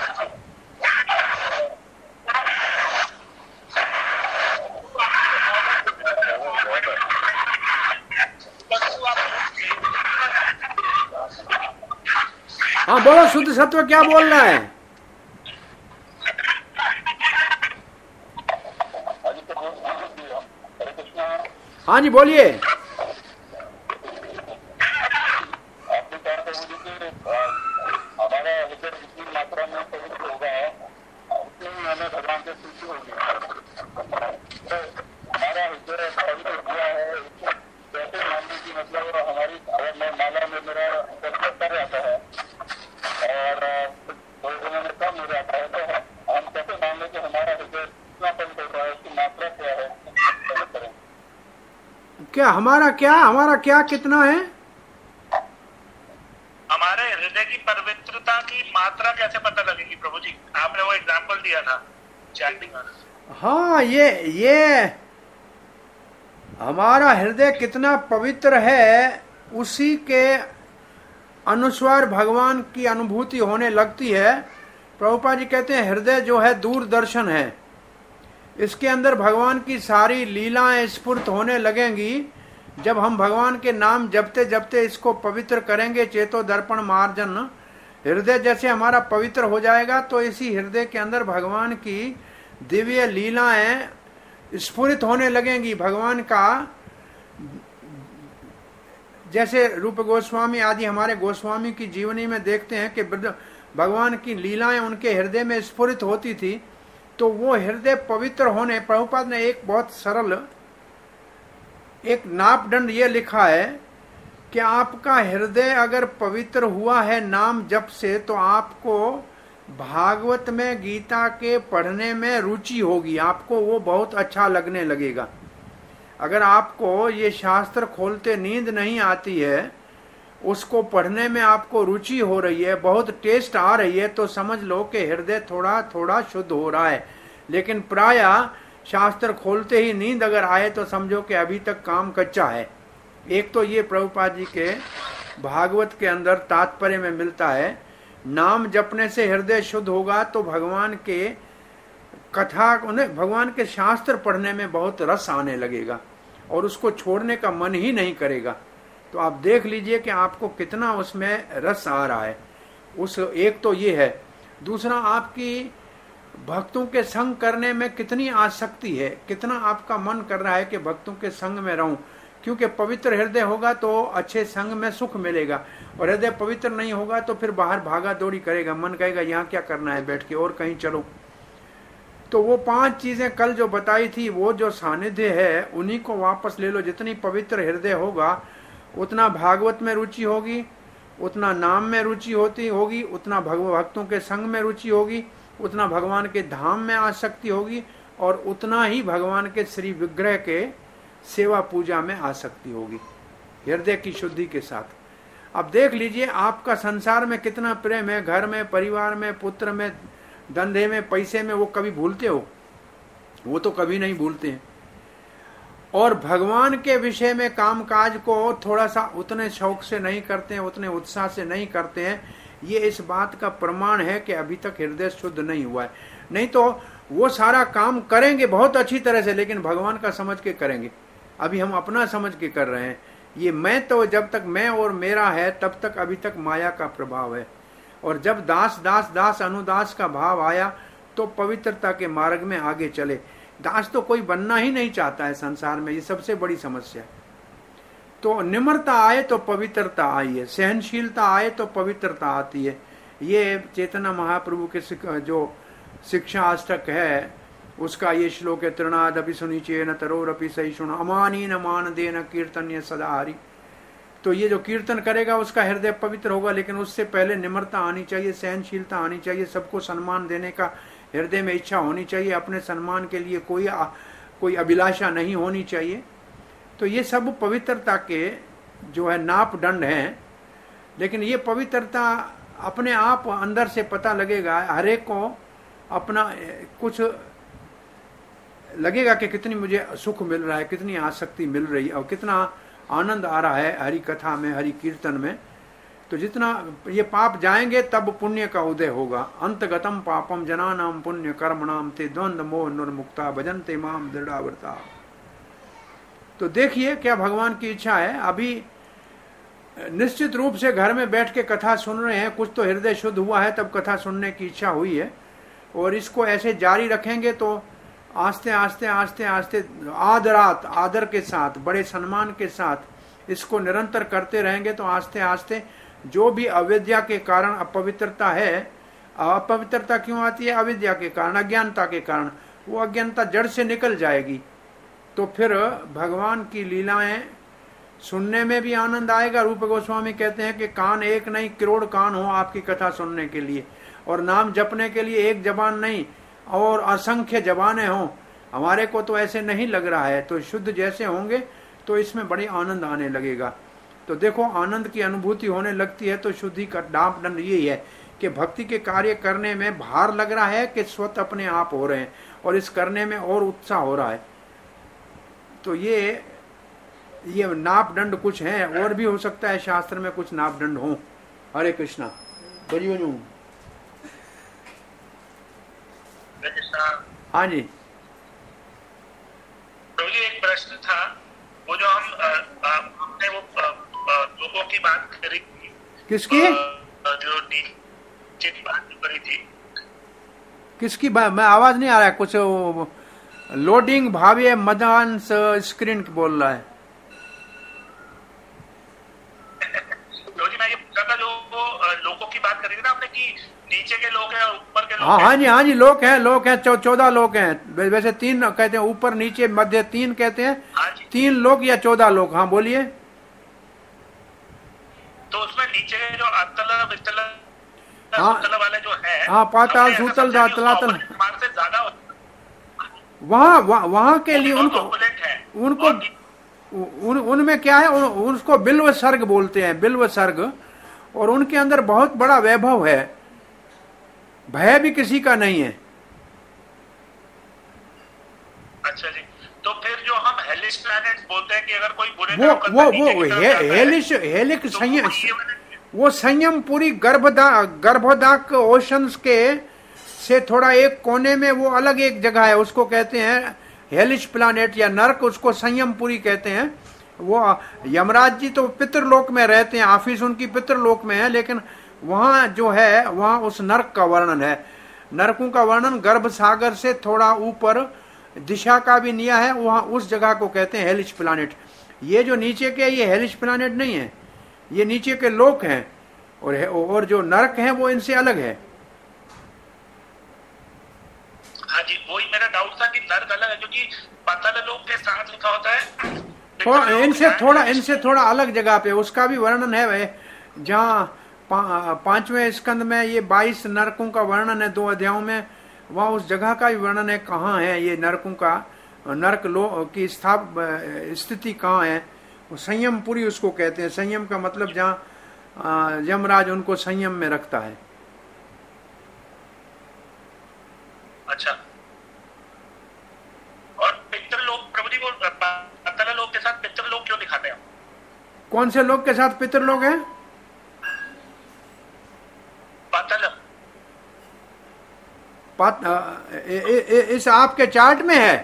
हाँ बोलो, शुद्ध सत्व क्या बोल रहा है? हाँ जी बोलिए। क्या हमारा क्या हमारा क्या कितना है? हमारे हृदय की पवित्रता की मात्रा कैसे पता लगेगी प्रभु जी? आपने वो एग्जाम्पल दिया था चैटिंग। हाँ, ये ये हमारा हृदय कितना पवित्र है उसी के अनुसार भगवान की अनुभूति होने लगती है। प्रभुपाद जी कहते हैं हृदय जो है दूरदर्शन है, इसके अंदर भगवान की सारी लीलाएं स्फुरित होने लगेंगी। जब हम भगवान के नाम जपते जपते इसको पवित्र करेंगे, चेतो दर्पण मार्जन, हृदय जैसे हमारा पवित्र हो जाएगा तो इसी हृदय के अंदर भगवान की दिव्य लीलाएं स्फुरित होने लगेंगी। भगवान का जैसे रूप गोस्वामी आदि हमारे गोस्वामी की जीवनी में देखते हैं कि भगवान की लीलाएं उनके हृदय में स्फुरित होती थी, तो वो हृदय पवित्र होने, प्रभुपाद ने एक बहुत सरल एक नापदंड ये लिखा है कि आपका हृदय अगर पवित्र हुआ है नाम जप से, तो आपको भागवत में गीता के पढ़ने में रुचि होगी, आपको वो बहुत अच्छा लगने लगेगा। अगर आपको ये शास्त्र खोलते नींद नहीं आती है, उसको पढ़ने में आपको रुचि हो रही है, बहुत टेस्ट आ रही है, तो समझ लो कि हृदय थोड़ा थोड़ा शुद्ध हो रहा है। लेकिन प्रायः शास्त्र खोलते ही नींद अगर आए तो समझो कि अभी तक काम कच्चा है। एक तो ये प्रभुपाद जी के भागवत के अंदर तात्पर्य में मिलता है, नाम जपने से हृदय शुद्ध होगा तो भगवान के कथा, उन्हें भगवान के शास्त्र पढ़ने में बहुत रस आने लगेगा और उसको छोड़ने का मन ही नहीं करेगा। तो आप देख लीजिए कि आपको कितना उसमें रस आ रहा है। उस एक तो ये है। दूसरा, आपकी भक्तों के संग करने में कितनी आसक्ति है, कितना आपका मन कर रहा है कि भक्तों के संग में रहूं, क्योंकि पवित्र हृदय होगा तो अच्छे संग में सुख मिलेगा, और हृदय पवित्र नहीं होगा तो फिर बाहर भागा दौड़ी करेगा, मन कहेगा यहाँ क्या करना है बैठ के, और कहीं चलो। तो वो पांच चीजें कल जो बताई थी, वो जो सानिध्य है उन्हीं को वापस ले लो। जितनी पवित्र हृदय होगा उतना भागवत में रुचि होगी, उतना नाम में रुचि होती होगी, उतना भक्तों के संग में रुचि होगी, उतना भगवान के धाम में आसक्ति होगी, और उतना ही भगवान के श्री विग्रह के सेवा पूजा में आसक्ति होगी हृदय की शुद्धि के साथ। अब देख लीजिए आपका संसार में कितना प्रेम है, घर में, परिवार में, पुत्र में, धंधे में, पैसे में, वो कभी भूलते हो? वो तो कभी नहीं भूलते हैं। और भगवान के विषय में कामकाज को थोड़ा सा उतने शौक से नहीं करते हैं, उतने उत्साह से नहीं करते हैं। ये इस बात का प्रमाण है कि अभी तक हृदय शुद्ध नहीं हुआ है। नहीं तो वो सारा काम करेंगे बहुत अच्छी तरह से, लेकिन भगवान का समझ के करेंगे। अभी हम अपना समझ के कर रहे हैं। ये मैं तो जब तक मैं और मेरा है तब तक अभी तक माया का प्रभाव है, और जब दास दास दास अनुदास का भाव आया तो पवित्रता के मार्ग में आगे चले। दास तो कोई बनना ही नहीं चाहता है संसार में, ये सबसे बड़ी समस्या है। तो निम्रता आए तो पवित्रता आई है, सहनशीलता आए तो पवित्रता आती है। ये चैतन्य महाप्रभु के जो शिक्षा अष्टक है उसका ये श्लोक है, तृणाद अपि सुनिचे न तरोरपि सहिष्णु अमानी न मान देन कीर्तन्य सदा हरि। तो ये जो कीर्तन करेगा उसका हृदय पवित्र होगा, लेकिन उससे पहले निम्रता आनी चाहिए, सहनशीलता आनी चाहिए, सबको सम्मान देने का हृदय में इच्छा होनी चाहिए, अपने सम्मान के लिए कोई आ, कोई अभिलाषा नहीं होनी चाहिए। तो ये सब पवित्रता के जो है नापदंड हैं। लेकिन ये पवित्रता अपने आप अंदर से पता लगेगा, हर एक को अपना कुछ लगेगा कि कितनी मुझे सुख मिल रहा है, कितनी आसक्ति मिल रही है, और कितना आनंद आ रहा है हरि कथा में, हरि कीर्तन में। तो जितना ये पाप जाएंगे तब पुण्य का उदय होगा। अंतगतम पापम जनानाम पुण्य कर्मणाम ते द्वंद्व मोह निर्मुक्ता भजन्ते माम दृढ़ावृता। तो देखिए क्या भगवान की इच्छा है। अभी निश्चित रूप से घर में बैठ के कथा सुन रहे हैं, कुछ तो हृदय शुद्ध हुआ है तब कथा सुनने की इच्छा हुई है, और इसको ऐसे जारी रखेंगे तो आस्ते आस्ते आस्ते आस्ते आदरात आदर के साथ, बड़े सम्मान के साथ इसको निरंतर करते रहेंगे तो आस्ते आस्ते जो भी अविद्या के कारण अपवित्रता है, अपवित्रता क्यों आती है? अविद्या के कारण, अज्ञानता के कारण, वो अज्ञानता जड़ से निकल जाएगी। तो फिर भगवान की लीलाएं सुनने में भी आनंद आएगा। रूप गोस्वामी कहते हैं कि कान एक नहीं करोड़ कान हो आपकी कथा सुनने के लिए, और नाम जपने के लिए एक जबान नहीं और असंख्य जबानें हों। हमारे को तो ऐसे नहीं लग रहा है, तो शुद्ध जैसे होंगे तो इसमें बड़ी आनंद आने लगेगा। तो देखो आनंद की अनुभूति होने लगती है तो शुद्धि का डांपडंड यही है कि भक्ति के कार्य करने में भार लग रहा है कि स्वतः अपने आप हो रहे हैं, और इस करने में और उत्साह हो रहा है। तो ये ये नापदंड कुछ है, और भी हो सकता है शास्त्र में कुछ नापदंड हो। हरे कृष्णा। बजी बजू। हाँ जी प्रभु जी, एक प्रश्न था, वो जो हम आ, आ, हमने वो लोगों की बात करी थी। किसकी? जो नीचे की बात करी थी। किसकी बात? मैं आवाज नहीं आ रहा है कुछ। लोडिंग भाव्य मदान स्क्रीन बोल रहा है। हाँ हैं? हाँ जी हाँ जी लोक हैं लोक हैं चौ, चौदह लोक हैं वै- वैसे तीन कहते हैं ऊपर नीचे मध्य तीन कहते हैं हाँ जी। तीन लोक या चौदह लोक। हाँ बोलिए। तो उसमें नीचे जो अतल वितल हाँ। सुतल वाले जो है, हाँ, पाताल, हमने ऐसा सुतल, सोचा कि उसका तलातल। opposite मान से ज्यादा हो- वहाँ वहाँ वहाँ के लिए वो उनको opposite है। उनको और उन उनमें क्या है उन, उसको बिल्व सर्ग बोलते हैं बिल्व सर्ग। और उनके अंदर बहुत बड़ा वैभव है, भय भी किसी का नहीं है। अच्छा जी, तो फिर जो हम हेलिस प्लैनेट्स बोलते हैं कि अगर कोई बुरे वो काम करता वो है, नीचे वो की तरफ हे, जाता है, हेलिश हेलिक तो संयम वो ये वाले- वो संयमपुरी गर्भदा गर्भोदाक ओशंस के से थोड़ा एक कोने में वो अलग एक जगह है, उसको कहते हैं हेलिश प्लानेट या नर्क, उसको संयमपुरी कहते हैं। वो यमराज जी तो पितृलोक में रहते हैं, ऑफिस उनकी पितृलोक में है, लेकिन वहाँ जो है वहाँ उस नर्क का वर्णन है। नरकों का वर्णन गर्भ सागर से थोड़ा ऊपर दिशा का भी निया है, वहाँ उस जगह को कहते हैं हेलिश प्लानेट। ये जो नीचे के ये हेलिश प्लानेट नहीं है, ये नीचे के लोक हैं। और और जो नरक हैं वो इनसे अलग है। हाँ जी, वही मेरा डाउट था कि नर्क अलग है, क्योंकि पाताल लोक के साथ लिखा होता है थोड़ा पितृलोक इनसे है। थोड़ा इनसे थोड़ा अलग जगह पे उसका भी वर्णन है भाई। जहाँ पा, पांचवें स्कंद में ये बाईस नरकों का वर्णन है दो अध्यायों में, वहाँ उस जगह का भी वर्णन है कहाँ है ये नरकों का, नरक लो की स्थाप स्थिति कहाँ है। वो संयमपुरी उसको कहते हैं। संयम का मतलब जहाँ यमराज उनको संयम में रखता है। अच्छा, और पितृलोक प्रभु जी, वो पाताल लोक के साथ पितृलोक क्यों दिखाते हैं? कौन से लोग के साथ पितृलोक हैं? पाताल पात, आ, ए, ए, ए, इस आपके चार्ट में है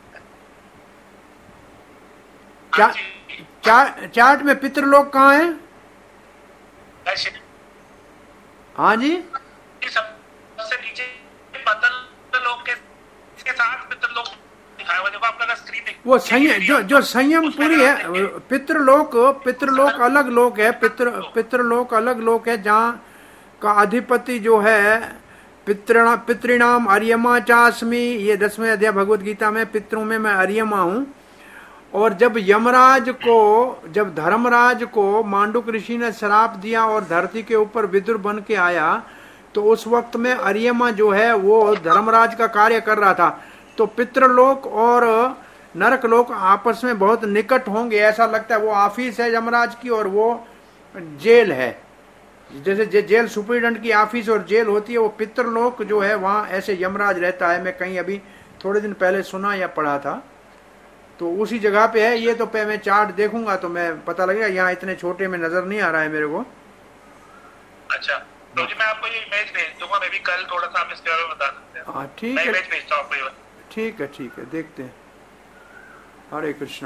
चा, चा, चार्ट में पितृलोक कहाँ है? ऐसे हाँ जी, सबसे नीचे पाताल लोक के इसके साथ पितृलोक दिखाया हुआ है। देखो आपका स्क्रीन देख, वो संयम जो जो संयमपुरी है। पितृलोक पितृलोक अलग लोक है। पितृ पितृलोक अलग लोक है जहाँ का अधिपति जो है पितृणा पितृणाम अर्यमा चास्मी, ये दसवें अध्याय भगवत गीता में पितरों में मैं अर्यमा हूँ। और जब यमराज को जब धर्मराज को मांडुक ऋषि ने श्राप दिया और धरती के ऊपर विदुर बन के आया, तो उस वक्त में अर्यमा जो है वो धर्मराज का कार्य कर रहा था। तो पितृलोक और नरकलोक आपस में बहुत निकट होंगे, ऐसा लगता है। वो ऑफिस है यमराज की और वो जेल है। जैसे जे, जेल सुपरिटेंडेंट की ऑफिस और जेल होती है, वो पितृलोक जो है वहाँ ऐसे यमराज रहता है। मैं कहीं अभी थोड़े दिन पहले सुना या पढ़ा था, तो उसी जगह पे है। ये तो पे मैं चार्ट देखूंगा तो मैं पता लगेगा। यहाँ इतने छोटे में नजर नहीं आ रहा है मेरे को। अच्छा, तो जी मैं आपको ये इमेज भेज दूंगा, मैं भी कल थोड़ा सा आप इसके बारे में बता सकते हैं। हाँ ठीक मैं है, इमेज भेजता हूँ आपको ये। ठीक है ठीक है, देखते हैं। हरे कृष्णा।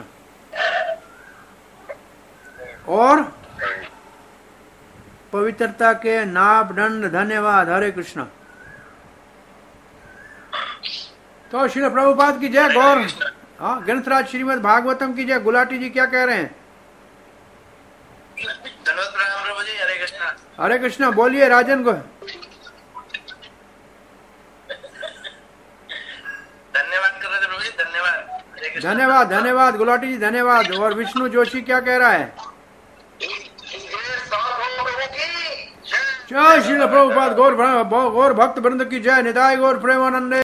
और पवित्रता के नाभ दंड धन्यवाद। हरे कृष्णा। तो श्री प्रभुपाद की जय। गौर हाँ, ग्रंथराज श्रीमद् भागवतम की जय। गुलाटी जी क्या कह रहे हैं? धन्यवाद प्रणाम प्रभु जी। हरे कृष्णा। हरे कृष्णा बोलिए राजन को। धन्यवाद कर रहे थे प्रभु जी, धन्यवाद। हरे कृष्णा। धन्यवाद धन्यवाद गुलाटी जी धन्यवाद। और विष्णु जोशी क्या कह रहा है? जय श्री प्रभुपाद। गौर गौर भक्त वृंद की जय। निताय गौर प्रेमानंदे।